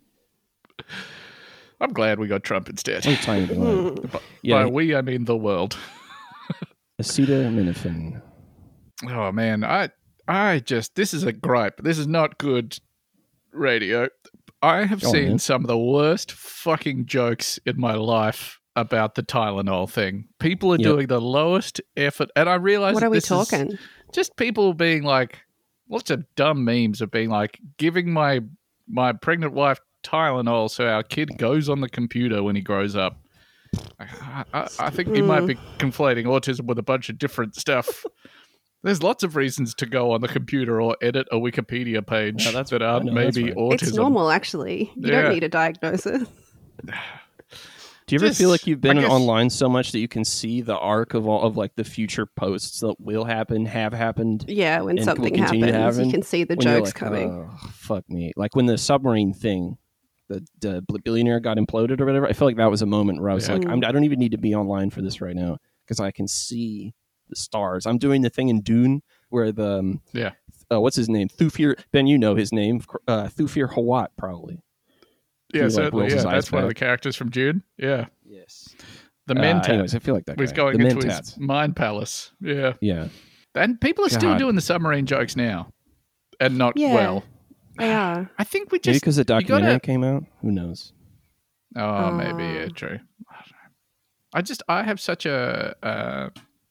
I'm glad we got Trump instead. What time is it? Mm. By Yeah, we, I mean the world. acetaminophen. Oh man, I I just this is a gripe. This is not good radio. I have Go on, seen man. some of the worst fucking jokes in my life about the Tylenol thing. People are Yep. doing the lowest effort, and I realize What that are we this is talking? just people being like, lots of dumb memes of being like, giving my my pregnant wife Tylenol so our kid goes on the computer when he grows up. I, I, I think you might be conflating autism with a bunch of different stuff. There's lots of reasons to go on the computer or edit a Wikipedia page Yeah, that's- that I aren't know, that's maybe right. autism. It's normal, actually. You Yeah. don't need a diagnosis. Do you ever Just- feel like you've been I guess- online so much that you can see the arc of all of like the future posts that will happen, have happened? Yeah, when And something will continue happens, to you happen can see the when you're jokes like, coming. "Oh, fuck me!" Like when the submarine thing, the, the billionaire got imploded or whatever. I feel like that was a moment where I was Yeah. like, I'm, I don't even need to be online for this right now because I can see the stars. I'm doing the thing in Dune where the um, Yeah. uh, what's his name? Thufir. Ben, you know his name. Uh, Thufir Hawat, probably. Yeah, He, like, certainly. rolls Yeah, his eyes that's one of the back. characters from June. Yeah. Yes. The Uh, Mentat. anyways, I feel like that He's guy. going the into Mentats. his mind palace. Yeah. Yeah. And people are still God. doing the submarine jokes now. And not Yeah. well. They are. I think we Maybe just. because the you gotta- documentary came out. Who knows? Oh, maybe. Yeah, Uh. true. I don't know. I just, I have such a. Uh,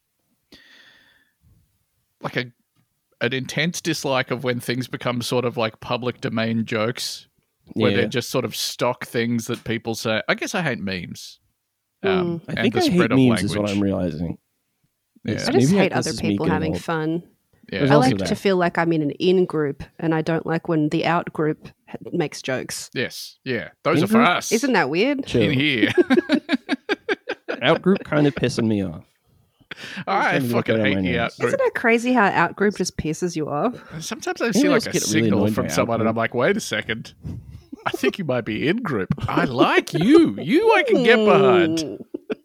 like a. An intense dislike of when things become sort of like public domain jokes, where Yeah. they're just sort of stock things that people say. I guess I hate memes. Um, I and think the I hate spread of memes is what language. I'm realizing. Yeah. It's- I just maybe hate this other is me people getting having old. fun. Yeah. There's I also like that. to feel like I'm in an in group, and I don't like when the out group ha- makes jokes. Yes. Yeah. Those In are for group? us. Isn't that weird? Chill. in here? Out group kind of pissing me off. I starting to get fucking that on hate my the nerves. out group. Isn't it crazy how out group just pisses you off? Sometimes I Maybe see I like just a get really signal annoyed from by someone, and out-group. I'm like, wait a second. I think you might be in group. I like you. You I can get behind. Mm.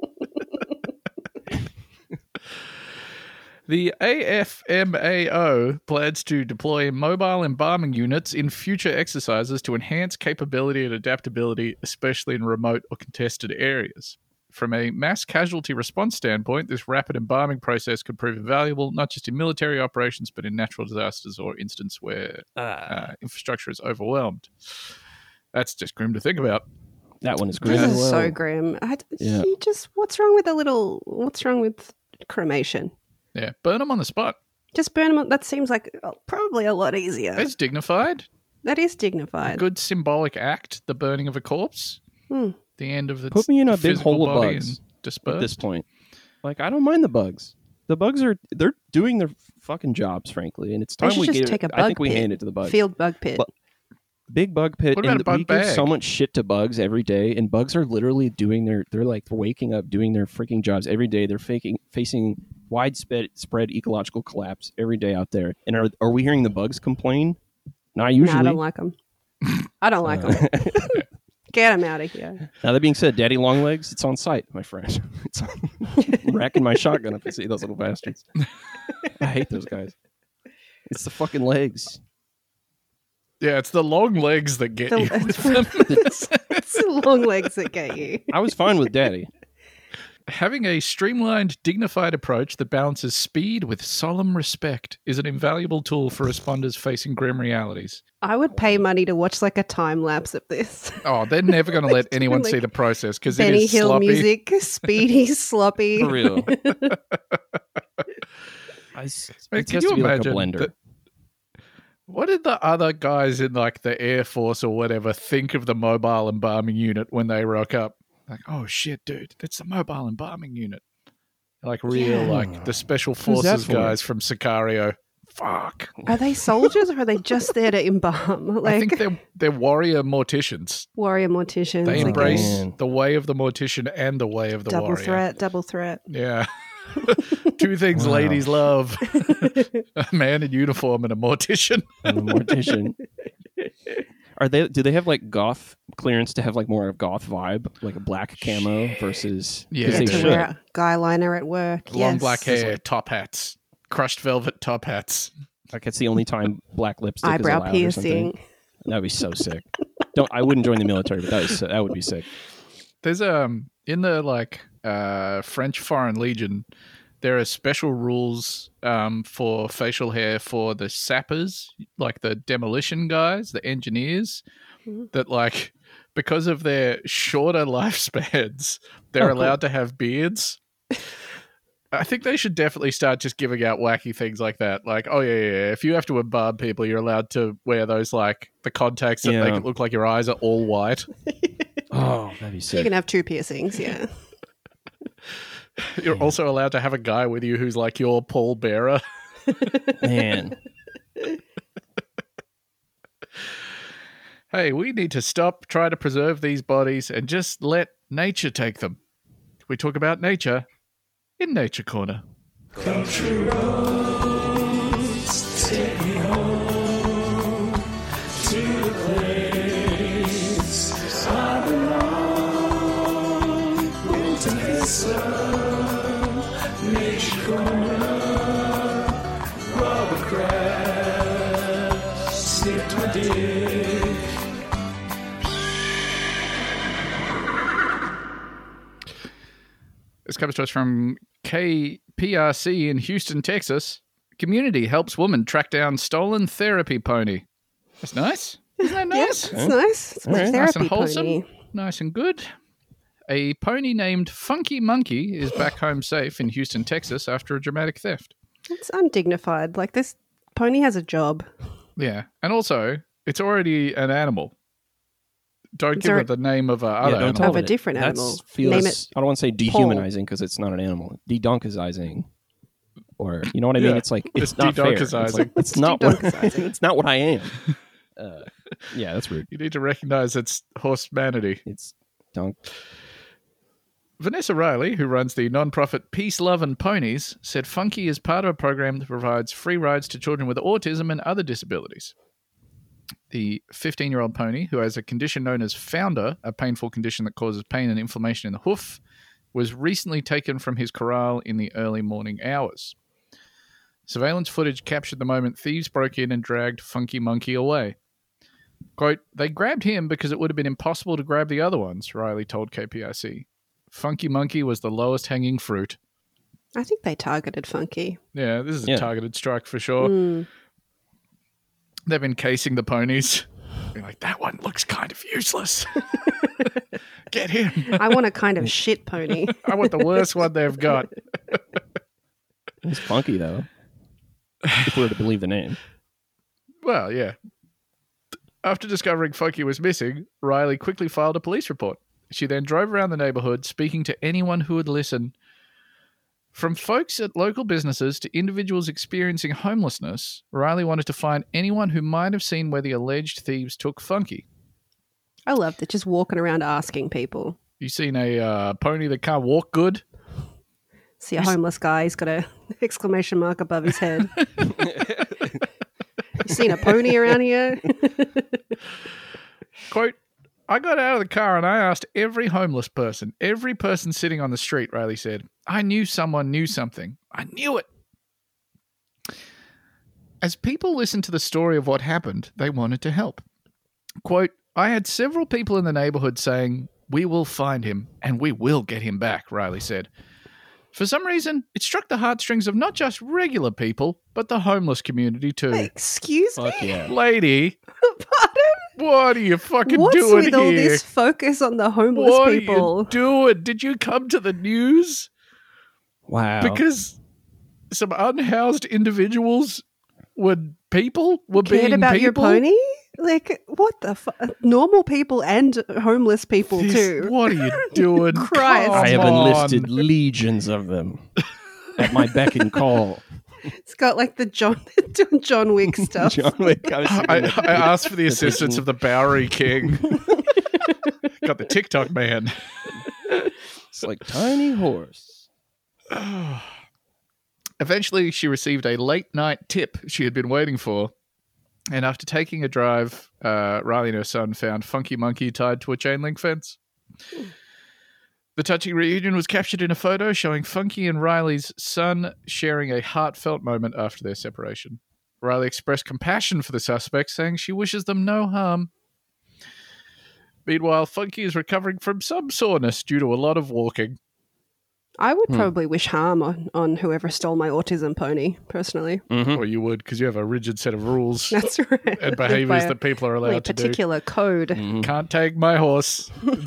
The A F M A O plans to deploy mobile embalming units in future exercises to enhance capability and adaptability, especially in remote or contested areas. From a mass casualty response standpoint, this rapid embalming process could prove invaluable, not just in military operations, but in natural disasters or instances where uh, infrastructure is overwhelmed. That's just grim to think about. That one is This great. is so grim. I, Yeah. you just what's wrong with a little? What's wrong with cremation? Yeah, burn them on the spot. Just burn them. on- That seems like uh, probably a lot easier. It's dignified. That is A dignified. good symbolic act, the burning of a corpse. Hmm. The end of the Put me in a big physical hole of body bugs and At disperse. this point, like I don't mind the bugs. The bugs are they're doing their fucking jobs, frankly, and it's They time should we just get. take a I bug think we pit. hand it to the bugs. Field bug pit. But- Big bug pit, What about and a bug we give so bag? much shit to bugs every day, and bugs are literally doing their. They're like waking up, doing their freaking jobs every day. They're faking, facing widespread spread ecological collapse every day out there. And are are we hearing the bugs complain? Not usually. No, I don't like them. I don't like them. Get them out of here. Now that being said, Daddy Longlegs, it's on site, my friend. It's on, I'm racking my shotgun if I see those little bastards. I hate those guys. It's the fucking legs. Yeah, it's the long legs that get The- you with them. it's, it's the long legs that get you. I was fine with Daddy. Having a streamlined, dignified approach that balances speed with solemn respect is an invaluable tool for responders facing grim realities. I would pay money to watch like a time lapse of this. Oh, they're never going to let It's anyone like see the process because it Benny is Hill sloppy. music, speedy, sloppy. For real. I, s- Man, it can has you to be like a imagine blender. that- What did the other guys in like the Air Force or whatever think of the mobile embalming unit when they rock up? Like, oh shit, dude, that's the mobile embalming unit. Like real, Yeah. like the special that forces for? guys from Sicario. Fuck. Are they soldiers or are they just there to embalm? I Like think they're they're warrior morticians. warrior morticians. They like embrace Man. the way of the mortician and the way of a the double warrior. threat, double threat. Yeah. Two things Wow. ladies love: a man in uniform and a mortician. I'm a mortician. Are they? Do they have like goth clearance to have like more of goth vibe, like a black camo versus? Yeah. 'cause Yeah, they to should. wear a guy liner at work. Long yes. black hair, top hats, crushed velvet top hats. Like it's the only time black lipstick is Eyebrow allowed or something. piercing. That'd be so sick. Don't. I wouldn't join the military, but that is that would be sick. There's um in the like uh French Foreign Legion, there are special rules um for facial hair for the sappers, like the demolition guys, the engineers, Mhm. that like because of their shorter lifespans, they're Oh, cool. allowed to have beards. I think they should definitely start just giving out wacky things like that. Like, oh yeah, yeah, yeah. If you have to embalm people, you're allowed to wear those like the contacts that Yeah. make it look like your eyes are all white. Oh, that'd be You sick. can have two piercings, yeah. You're also allowed to have a guy with you who's like your pallbearer. Man, Hey, we need to stop, try to preserve these bodies, and just let nature take them. We talk about nature in Nature Corner. This comes to us from K P R C in Houston, Texas. Community helps woman track down stolen therapy pony. That's nice. Isn't that nice? Yes, it's nice. It's All my right. Nice therapy and wholesome. pony. Nice and good. A pony named Funky Monkey is back home safe in Houston, Texas after a dramatic theft. It's undignified. Like, this pony has a job. Yeah. And also, it's already an animal. Don't Is give there it the name of a other yeah, don't animal. tell Of a it. different That's animal. Feels, Name it I don't want to say dehumanizing because it's not an animal. De-donkizing. Or, you know what I mean? Yeah. It's like, it's, It's not fair. It's, de-donkizing. like, it's, not what, de-donkizing. it's not what I am. Uh, yeah, that's rude. You need to recognize its horsemanity. It's donk. Vanessa Riley, who runs the nonprofit Peace, Love and Ponies, said Funky is part of a program that provides free rides to children with autism and other disabilities. The fifteen-year-old pony, who has a condition known as founder, a painful condition that causes pain and inflammation in the hoof, was recently taken from his corral in the early morning hours. Surveillance footage captured the moment thieves broke in and dragged Funky Monkey away. Quote, they grabbed him because it would have been impossible to grab the other ones, Riley told K P R C. Funky Monkey was the lowest hanging fruit. I think they targeted Funky. Yeah, this is Yeah. a targeted strike for sure. Mm. They've been casing the ponies. Being like, that one looks kind of useless. Get him. I want a kind of shit pony. I want the worst one they've got. It's funky, though. If we were to believe the name. Well, yeah. After discovering Funky was missing, Riley quickly filed a police report. She then drove around the neighborhood speaking to anyone who would listen. From folks at local businesses to individuals experiencing homelessness, Riley wanted to find anyone who might have seen where the alleged thieves took Funky. I love that, just walking around asking people. You seen a uh, pony that can't walk good? See a homeless guy, he's got a exclamation mark above his head. You seen a pony around here? Quote, I got out of the car and I asked every homeless person, every person sitting on the street, Riley said. I knew someone knew something. I knew it. As people listened to the story of what happened, they wanted to help. Quote, I had several people in the neighborhood saying, we will find him and we will get him back, Riley said. For some reason, it struck the heartstrings of not just regular people, but the homeless community too. Excuse me? Fuck yeah. Lady, Pardon? what are you fucking What's doing with all here? this focus on the homeless What people? are you doing? Did you come to the news? Wow. Because some unhoused individuals were people, were Cared being about people. your pony? Like, what the fu- Normal people and homeless people This- too. What are you doing? Christ. Come I have on. enlisted legions of them at my beck and call. It's got like the John John Wick stuff. John Wick. I, was I, thinking that- I asked for the assistance of the Bowery King. Got the TikTok man. It's like tiny horse. Eventually, she received a late night tip she had been waiting for. And after taking a drive, uh, Riley and her son found Funky Monkey tied to a chain link fence. The touching reunion was captured in a photo showing Funky and Riley's son sharing a heartfelt moment after their separation. Riley expressed compassion for the suspects, saying she wishes them no harm. Meanwhile, Funky is recovering from some soreness due to a lot of walking. I would Hmm. probably wish harm on, on whoever stole my autism pony, personally. Mhm. Or you would, because you have a rigid set of rules That's right. and By behaviors a that people are really allowed to do. particular code. Mhm. Can't take my horse.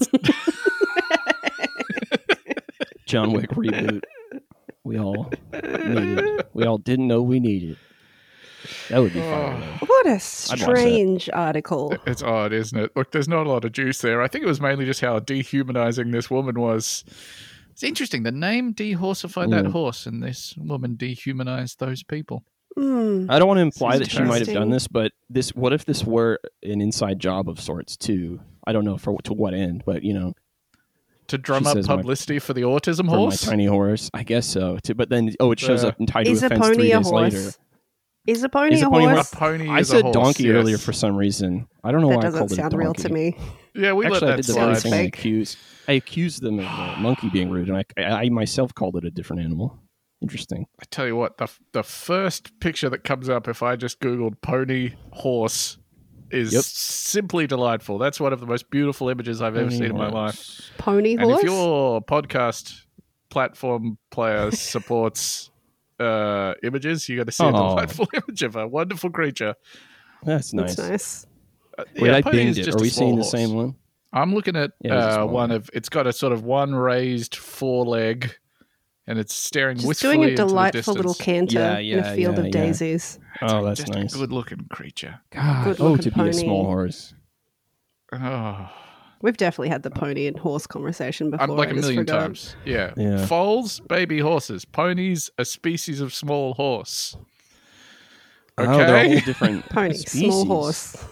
John Wick reboot. We all needed. We all didn't know we needed. That would be fun. What a that. strange article. It's odd, isn't it? Look, there's not a lot of juice there. I think it was mainly just how dehumanizing this woman was. It's interesting. The name dehorsified that Mm. horse, and this woman dehumanized those people. Hmm. I don't want to imply Seems that she might have done interesting. this, but this. What if this were an inside job of sorts too? I don't know for to what end, but you know, To drum She up says my- publicity for the autism for horse? my tiny horse, I guess so. To, but then, oh, it shows Uh, up and tied Is to a a fence three pony a days horse? later. Is a pony Is a a pony a horse? A pony I is a said horse, donkey yes. earlier for some reason. I don't know That why I doesn't called it a sound donkey. real to me. Yeah, we Actually, I let did that the very slide. thing. I Fake. accused, I accused them of a monkey being rude, and I, I, I myself called it a different animal. Interesting. I tell you what, the the first picture that comes up if I just Googled pony horse is Yep. simply delightful. That's one of the most beautiful images I've ever seen in my life. Pony And horse? if your podcast platform player supports uh, images, you got to see a Oh. delightful image of a wonderful creature. That's nice. That's nice. Uh, Wait, yeah, I pony binged is it. just Are a we small seeing the horse. same one? I'm looking at Yeah, it's a uh, small one one. of. It's got a sort of one raised foreleg, and it's staring Just wistfully doing a into the delightful little distance. canter Yeah, in a yeah, field yeah, of yeah. daisies. Oh, that's just nice. a good-looking creature. God, Good oh, looking to be a small pony. horse. Oh, We've definitely had the pony and horse conversation before. I'm like I a just million forgot. times. Yeah. Yeah. Foals, baby horses. Ponies, a species of small horse. Oh, they're a Okay. whole different Pony, species. small horse.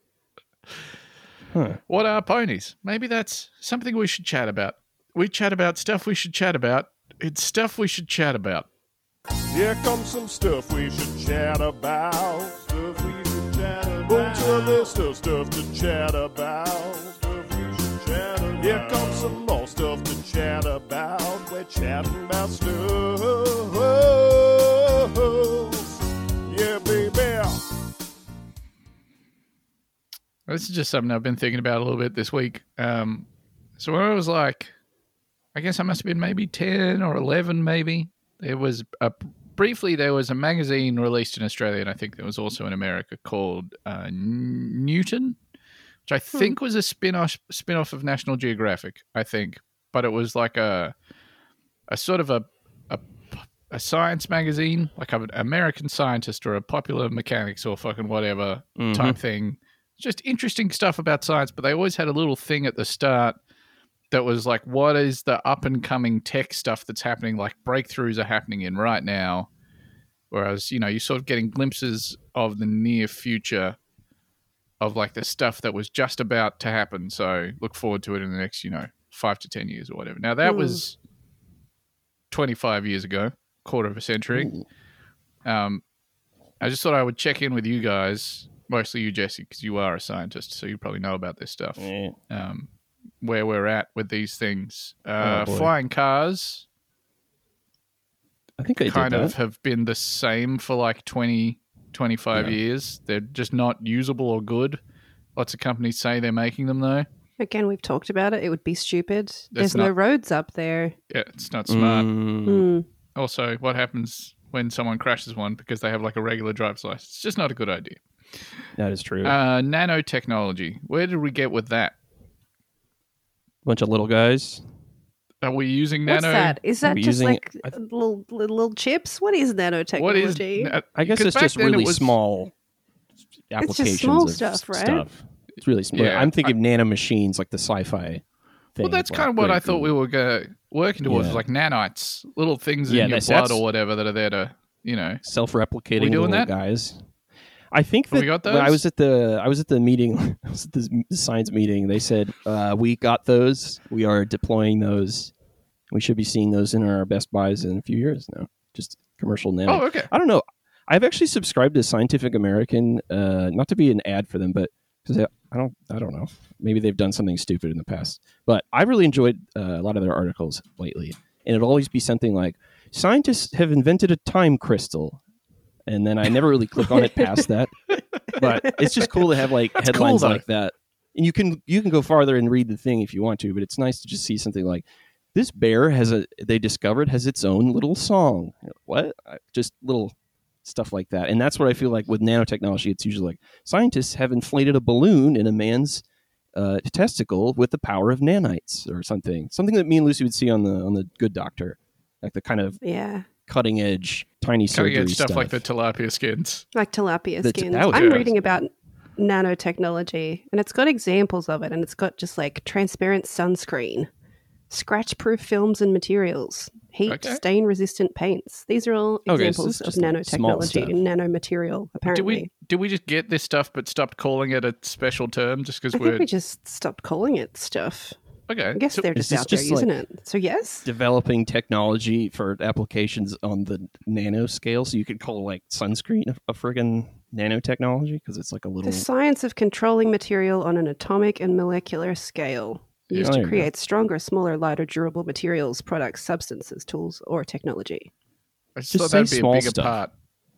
Huh. What are ponies? Maybe that's something we should chat about. We chat about stuff we should chat about. It's stuff we should chat about. Here comes some stuff we should chat about. Stuff we should chat about. Bunch of this stuff, stuff to chat about. Stuff we should chat about. Here comes some more stuff to chat about. We're chatting about stuff. Yeah, baby. This is just something I've been thinking about a little bit this week. Um, so when I was like, I guess I must have been maybe ten or eleven, maybe. There was a briefly there was a magazine released in Australia, and I think there was also in America called uh, N- Newton, which I think was a spin-off spin-off of National Geographic. I think, but it was like a a sort of a a, a science magazine, like an American scientist or a popular mechanics or fucking whatever Mhm. type thing. Just interesting stuff about science, but they always had a little thing at the start that was like, what is the up and coming tech stuff that's happening? Like breakthroughs are happening in right now. Whereas, you know, you're sort of getting glimpses of the near future of like the stuff that was just about to happen. So look forward to it in the next, you know, five to ten years or whatever. Now that Mm. was twenty-five years ago, quarter of a century. Um, I just thought I would check in with you guys, mostly you, Jesse, because you are a scientist, so you probably know about this stuff. Yeah. Um, where we're at with these things. Uh, Oh, boy. flying cars I think they kind did of that. have been the same for like twenty, twenty-five Yeah. years. They're just not usable or good. Lots of companies say they're making them, though. Again, we've talked about it. It would be stupid. There's no not- roads up there. Yeah, it's not smart. Mm, Hmm. Also, what happens when someone crashes one because they have like a regular driver's license? It's just not a good idea. that is true. Uh, nanotechnology. Where did we get with that? Bunch of little guys. Are we using What's nano? that? Is that We're just using- like I th- little, little little chips? What is nanotechnology? What is? I guess 'cause it's back just then it really was- small just applications small of stuff, s- right? stuff. It's really small. Yeah, I'm thinking nano machines like the sci-fi thing. Well, that's like kind of what I thought grapefruit. we were going working towards, Yeah. like nanites, little things Yeah, in your that's- blood that's- or whatever that are there to, you know. self-replicating We doing little that? guys. I think Have that we got when I those? was at the I was at the meeting, I was at the science meeting. They said uh, we got those. We are deploying those. We should be seeing those in our Best Buys in a few years now. Just commercial nano. Oh, okay. I don't know. I've actually subscribed to Scientific American, uh, not to be an ad for them, but because I, I don't, I don't know. Maybe they've done something stupid in the past, but I really enjoyed uh, a lot of their articles lately, and it'll always be something like scientists have invented a time crystal, and then I never really click on it past that. But it's just cool to have like That's headlines cool, though. like that, and you can you can go farther and read the thing if you want to, but it's nice to just see something like this bear has a they discovered has its own little song. What? Just little stuff like that. And that's what I feel like with nanotechnology. It's usually like scientists have inflated a balloon in a man's uh, testicle with the power of nanites or something. Something that me and Lucy would see on the on the Good Doctor, like the kind of Yeah. cutting edge tiny Cutting surgery edge stuff, like the tilapia skins. Like tilapia That's- skins. that was I'm good. reading about nanotechnology, and it's got examples of it, and it's got just like transparent sunscreen, scratch-proof films and materials, heat Okay. stain-resistant paints. These are all Okay, so examples it's of just like small nanotechnology stuff. and nanomaterial, apparently. Did we did we just get this stuff but stopped calling it a special term just because I we're think we just stopped calling it stuff. okay? I guess so- they're is just this out there just using like- it. So yes, developing technology for applications on the nano scale, so you could call like sunscreen a, a friggin' nanotechnology because it's like a little. the science of controlling material on an atomic and molecular scale, Yeah, used there to you go. create stronger, smaller, lighter, durable materials, products, substances, tools, or technology. I just, Just thought say that'd be a small bigger stuff. part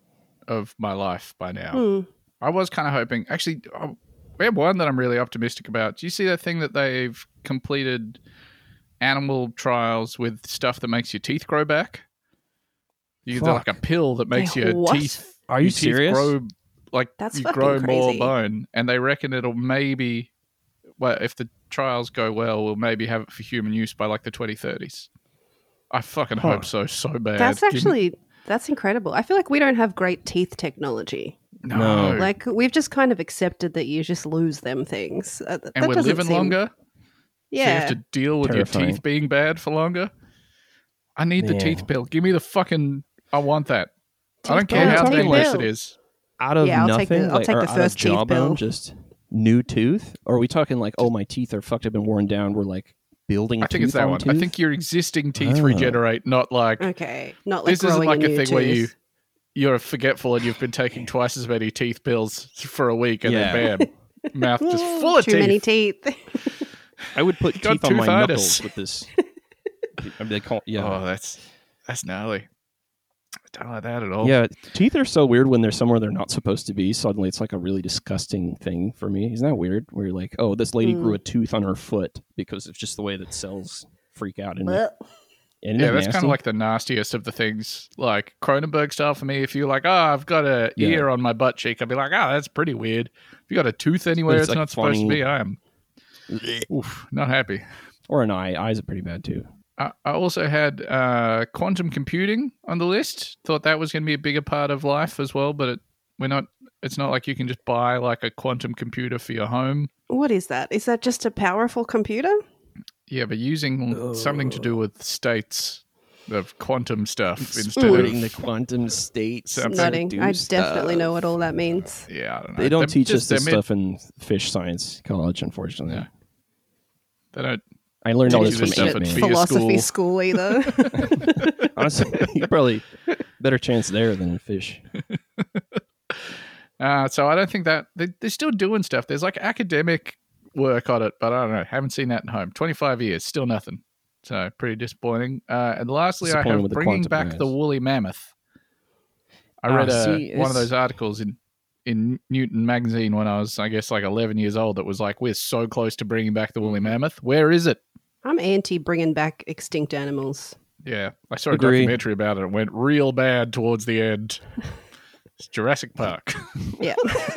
of my life by now. Hmm. I was kind of hoping. Actually, oh, we have one that I'm really optimistic about. Do you see that thing that they've completed animal trials with stuff that makes your teeth grow back? You get like a pill that makes They- your what? teeth. Are you your teeth serious? Grow, like That's you fucking grow more crazy. bone, and they reckon it'll maybe. Well, if the trials go well, we'll maybe have it for human use by like the twenty thirties. I fucking Huh. hope so, so bad. That's Give me- actually that's incredible. I feel like we don't have great teeth technology. no. No. Like we've just kind of accepted that you just lose them things, uh, th- and that we're doesn't living seem- longer. So you Yeah, have to deal with Terrifying. your teeth being bad for longer. I need the Man. teeth pill. Give me the fucking. I want that. I don't Teeth care pill, how teeth painless pill. it is. Out of Yeah, I'll take nothing, the- I'll like, take or the out first of teeth jawbone, pill. just new tooth? Or are we talking like, oh, my teeth are fucked up and worn down? We're like building. I think it's tooth that on one. Tooth? I think your existing teeth Oh. regenerate, not like okay, not like this isn't growing like a, a new thing where you tooth. you're forgetful and you've been taking twice as many teeth pills for a week and Yeah. then bam, mouth just full of Too teeth. many teeth. I would put got teeth on my toothitis. knuckles with this. I mean, they call yeah. Oh, that's that's gnarly. I don't like that at all. Yeah, teeth are so weird when they're somewhere they're not supposed to be. Suddenly, it's like a really disgusting thing for me. Isn't that weird? Where you're like, oh, this lady Mm. grew a tooth on her foot because it's just the way that cells freak out. And, Blech. and Yeah, that's kind of like the nastiest of the things, like Cronenberg style for me. If you're like, oh, I've got a Yeah. ear on my butt cheek, I'd be like, oh, that's pretty weird. If you got a tooth anywhere it's, it's, like, not supposed to funny. be, I am oof, not happy. or an eye. Eyes are pretty bad too. I, I also had uh, quantum computing on the list. Thought that was going to be a bigger part of life as well, but it, we're not. It's not like you can just buy like a quantum computer for your home. What is that? Is that just a powerful computer? Yeah, but using something to do with states of quantum stuff instead Exploiting of the quantum states. Something. to Nodding. do I definitely stuff. know what all that means. yeah, I don't know. They don't They're teach us just- this they're meant- stuff in fish science college, unfortunately. Yeah. They don't. I learned all Teach this you from this stuff Ant at Man. Fia Philosophy school. school, either. Honestly, you probably better chance there than fish. Uh, so I don't think that they, they're still doing stuff. There's like academic work on it, but I don't know. Haven't seen that in home. twenty-five years, still nothing. So pretty disappointing. Uh, and lastly, I Disappointing have with the bringing quantum back guys. the woolly mammoth. I Ah, read uh, see, one of it's- those articles in in Newton magazine when I was, I guess, like eleven years old. That was like, we're so close to bringing back the woolly mammoth. Where is it? I'm anti bringing back extinct animals. Yeah, I saw a Agree. documentary about it. It went real bad towards the end. It's Jurassic Park. Yeah.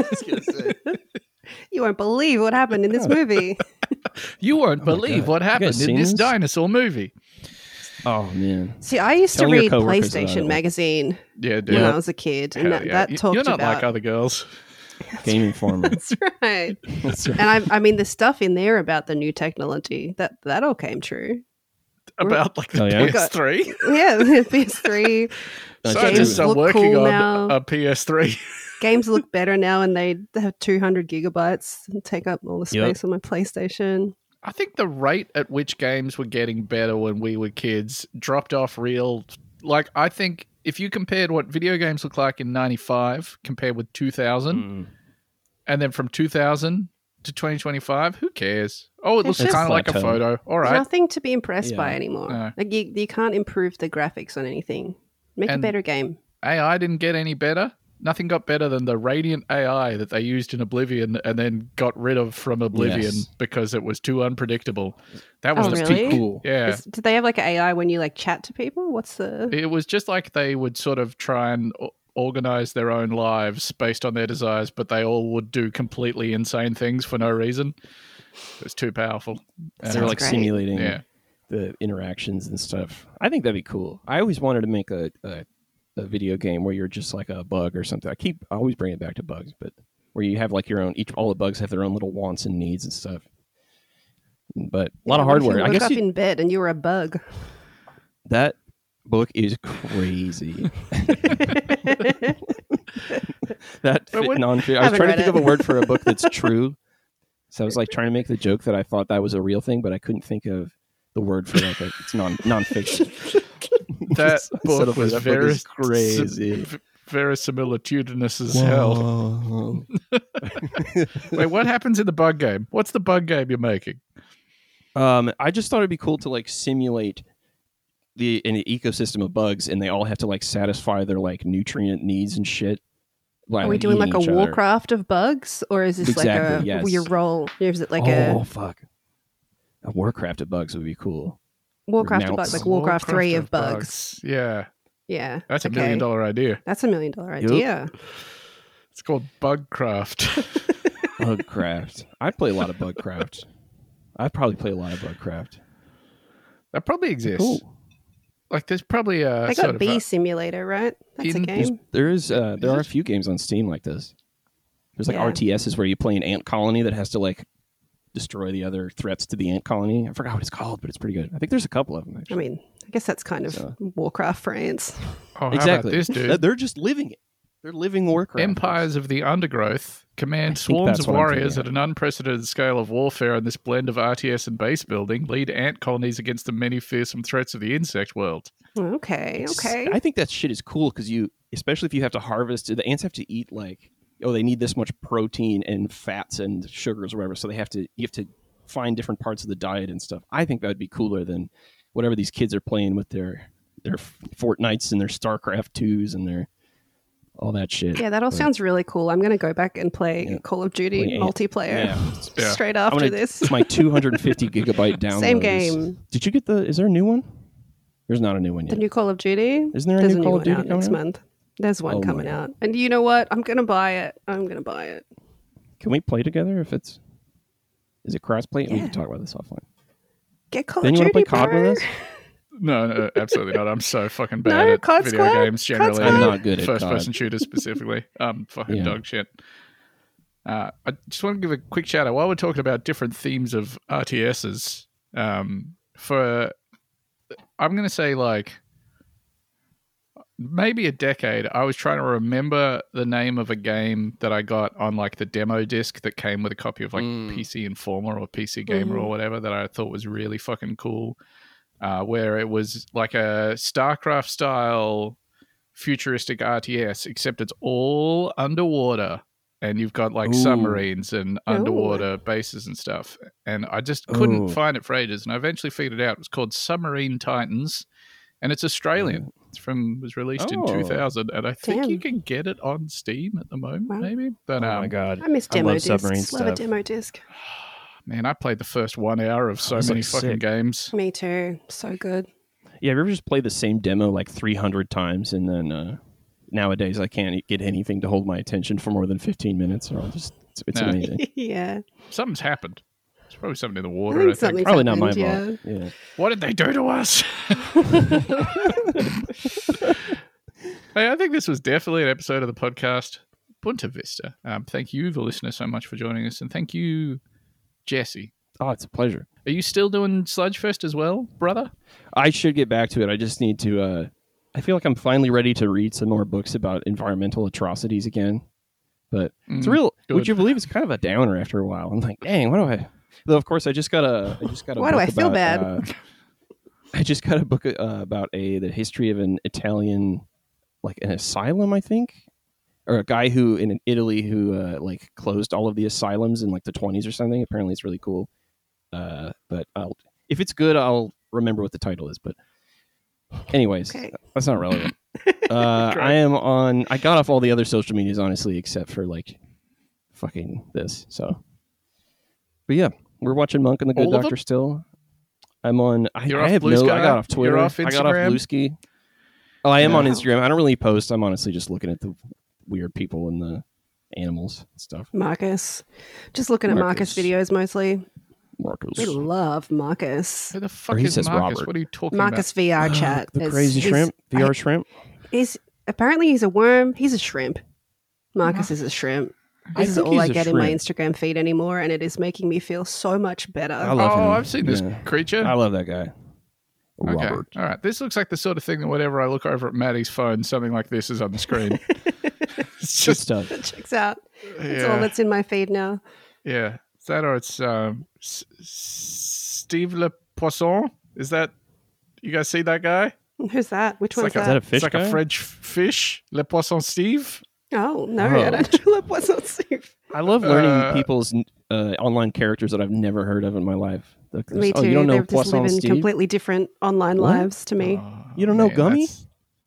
You won't believe what happened in this movie. You won't Oh my believe God. what You guys happened in seen this this? dinosaur movie. Oh man, See, I used Tell to your read coworkers about PlayStation it. magazine Yeah, dude. when I was a kid, and Hell that, yeah. that You- talked You're not about. like other girls. Game Informer. That's right. That's right. And I, I mean, the stuff in there about the new technology that that all came true. About like the Oh, yeah? P S three. Yeah, the P S three That's Scientists true. are look working cool on now. a P S three. games look better now, and they have two hundred gigabytes and take up all the space Yep. on my PlayStation. I think the rate at which games were getting better when we were kids dropped off real. Like, I think if you compared what video games look like in ninety-five compared with two thousand, Mm. and then from two thousand to twenty twenty-five, who cares? Oh, it It's looks just- kind of like a Plateau. photo. All There's right. nothing to be impressed by Yeah. anymore. No. Like you, you can't improve the graphics on anything. Make And- a better game. A I didn't get any better. Nothing got better than the Radiant A I that they used in Oblivion and then got rid of from Oblivion Yes. because it was too unpredictable. That was Oh, the really? Too cool. Yeah. Is- did they have like an A I when you like chat to people? What's the? It was just like they would sort of try and o- organize their own lives based on their desires, but they all would do completely insane things for no reason. It was too powerful. And They're Sounds like great. simulating Yeah. the interactions and stuff. I think that'd be cool. I always wanted to make a, a a video game where you're just like a bug or something. I keep I always bring it back to bugs, but where you have like your own each all the bugs have their own little wants and needs and stuff. But a lot Yeah, of what if you hardware. I woke guess up you, in bed and you were a bug. that book is crazy. that fit what- non I was Haven't trying to read think of it. a word for a book that's true. So I was like trying to make the joke that I thought that was a real thing, but I couldn't think of the word for like a, it's non nonfiction. That book Settled for was that book very is crazy. v- verisimilitudinous as hell. Whoa. Wait, what happens in the bug game? What's the bug game you're making? Um, I just thought it'd be cool to like simulate the an ecosystem of bugs, and they all have to like satisfy their like nutrient needs and shit. Are we doing like a Warcraft of bugs, or is this Exactly, like a yes. your role? Is it like oh a fuck, a Warcraft of bugs would be cool. Warcraft of mounts. bugs, like Warcraft, three of bugs? Yeah, Yeah, that's a okay. million dollar idea. That's a million dollar Yep. idea. It's called Bugcraft. Bugcraft. I'd play a lot of Bugcraft. I'd probably play a lot of Bugcraft. That probably exists. Cool. Like, there's probably a They sort got of Bee a- Simulator, right? That's in- a There's, game. there is uh, there are a few games on Steam like this. There's like Yeah. R T Ss where you play an ant colony that has to like destroy the other threats to the ant colony. I forgot what it's called, but it's pretty good. I think there's a couple of them I actually. mean, I guess that's kind of So- Warcraft for ants. oh, how about exactly. this dude. They're just living it. They're living Warcraft. Empires of the Undergrowth command I think swarms that's of what I'm warriors thinking at an unprecedented scale of warfare in this blend of R T S and base building, lead ant colonies against the many fearsome threats of the insect world. Okay, okay. I think that shit is cool because you, especially if you have to harvest, the ants have to eat like, oh, they need this much protein and fats and sugars or whatever. So they have to, you have to find different parts of the diet and stuff. I think that would be cooler than whatever these kids are playing with their their Fortnites and their StarCraft twos and their all that shit. Yeah, that all But sounds really cool. I'm going to go back and play Yeah. Call of Duty Play Ant. multiplayer Yeah. Yeah. straight I'm after gonna- this. It's my two hundred fifty gigabyte download. Same is- game. Did you get the? Is there a new one? There's not a new one The yet. new Call of Duty. Isn't there a There's new a new Call of one Duty out coming next out? month. There's one Oh my coming God. out. And you know what? I'm going to buy it. I'm going to buy it. Can we play together if it's? Is it crossplay? We Yeah. can talk about this offline. Get Call Then of you want to Duty, play C O D bro. with us? No, no, absolutely not. I'm so fucking bad No, at C O D video Squad? games C O D generally. Squad? I'm not good at first C O D. person shooters specifically. Um, fucking Yeah. dog shit. Uh, I just want to give a quick shout out while we're talking about different themes of R T Ss. Um, for I'm going to say like maybe a decade, I was trying to remember the name of a game that I got on like the demo disc that came with a copy of like Mm. P C Informer or P C Gamer or Mhm. whatever that I thought was really fucking cool. Uh, where it was like a StarCraft style futuristic R T S, except it's all underwater. And you've got like Ooh. submarines and underwater bases and stuff. And I just couldn't Ooh. find it for ages. And I eventually figured it out. It was called Submarine Titans. And it's Australian. It's from was released in Oh. two thousand. And I think Damn. you can get it on Steam at the moment, Wow. maybe. But Oh um, my god! I miss I demo love discs. submarine Love a stuff. demo disc. man, I played the first one hour of so was, many like, fucking sick. games. Me too. So good. Yeah, have you ever just played the same demo like three hundred times and then uh, nowadays I can't get anything to hold my attention for more than fifteen minutes, or I'll just it's, it's Nah. amazing. yeah. Something's happened. It's probably something in the I water, think I think. something's Probably not my happened, yeah. fault. Yeah. What did they do to us? Hey, I think this was definitely an episode of the podcast Bunta Vista. Um, thank you, the listener, so much for joining us. And thank you, Jesse. Oh, it's a pleasure. Are you still doing Sludgefest as well, brother? I should get back to it. I just need to. Uh, I feel like I'm finally ready to read some more books about environmental atrocities again. But it's Mm, real. good. Would you believe it's kind of a downer after a while? I'm like, dang, what do I? Though of course I just got a. I just got a. Why do book I feel about, bad? Uh, I just got a book uh, about a the history of an Italian like an asylum, I think, or a guy who in Italy who uh, like closed all of the asylums in like the twenties or something. Apparently, it's really cool. Uh, but I'll, if it's good, I'll remember what the title is. But anyways, Okay. that's not relevant. Uh, I am on. I got off all the other social medias, honestly, except for like fucking this. So, but yeah, we're watching Monk and the Good All of Doctor them? still. I'm on. I, You're I off have Blue no. Sky? I got off Twitter. You're off I got off Instagram? Bluesky. Oh, I am on Yeah. Instagram. I don't really post. I'm honestly just looking at the weird people and the animals and stuff. Marcus. Just looking at Marcus, Marcus. videos mostly. Marcus. We love Marcus. Who the fuck he is says Marcus? Robert. What are you talking Marcus V R chat. the is- crazy is- shrimp. V R I- shrimp. He's apparently he's a worm. He's a shrimp. Marcus is a shrimp. I This is think all I he's a get in my shrimp. Instagram feed anymore, and it is making me feel so much better. I about? love Oh, him. I've seen this Yeah. creature. I love that guy. Okay. Robert. All right. This looks like the sort of thing that whenever I look over at Maddie's phone, something like this is on the screen. It's Good just, stuff. Checks out. That's yeah. all that's in my feed now. Yeah. Is that or it's um, S- Steve Le Poisson? Is that, you guys see that guy? Who's that? Which It's one's like a- Is that a that? fish it's like guy? a French fish. Le Poisson Steve? Oh no, Oh. I don't know what's on Steve. I love learning Uh, people's uh, online characters that I've never heard of in my life. Like, Me oh, too. you don't know They're just Poisson living Steve? completely different online What? lives to me. Oh, You don't know man, Gummy? That's,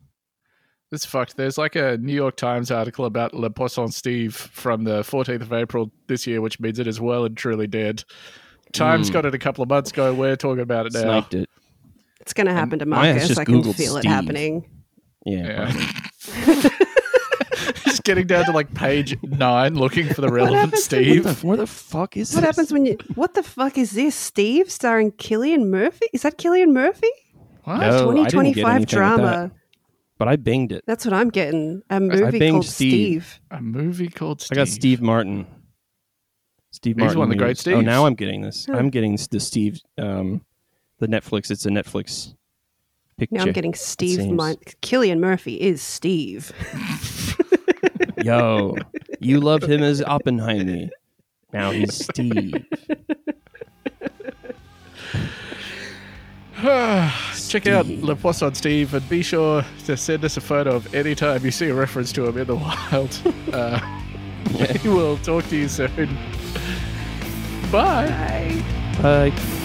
that's fucked. There's like a New York Times article about Le Poisson Steve from the fourteenth of April this year, which means it is well and truly dead. Times Mm. got it a couple of months ago. We're talking about it now. Sniped it. It's going to happen to Maya's Marcus. just I can Googled feel it Steve. happening. Yeah. Yeah. Just getting down to like page nine, looking for the relevant happens to- What Steve. the, where the fuck is What this? happens when you? What the fuck is this? Steve starring Killian Murphy? Is that Killian Murphy? What? No, I didn't twenty get twenty-five anything with drama. that. But I binged it. That's what I'm getting. A movie binged called Steve. Steve. A movie called Steve. I got Steve Martin. Steve He's Martin. one of the great movies. Oh, Steves. now I'm getting this. Huh. I'm getting the Steve, um, the Netflix. It's a Netflix picture. Now I'm getting Steve. seems. My, Killian Murphy is Steve. Yo, you loved him as Oppenheimer. Now he's Steve. Check out Le Poisson Steve and be sure to send us a photo of any time you see a reference to him in the wild. Uh, we will talk to you soon. Bye. Bye. Bye.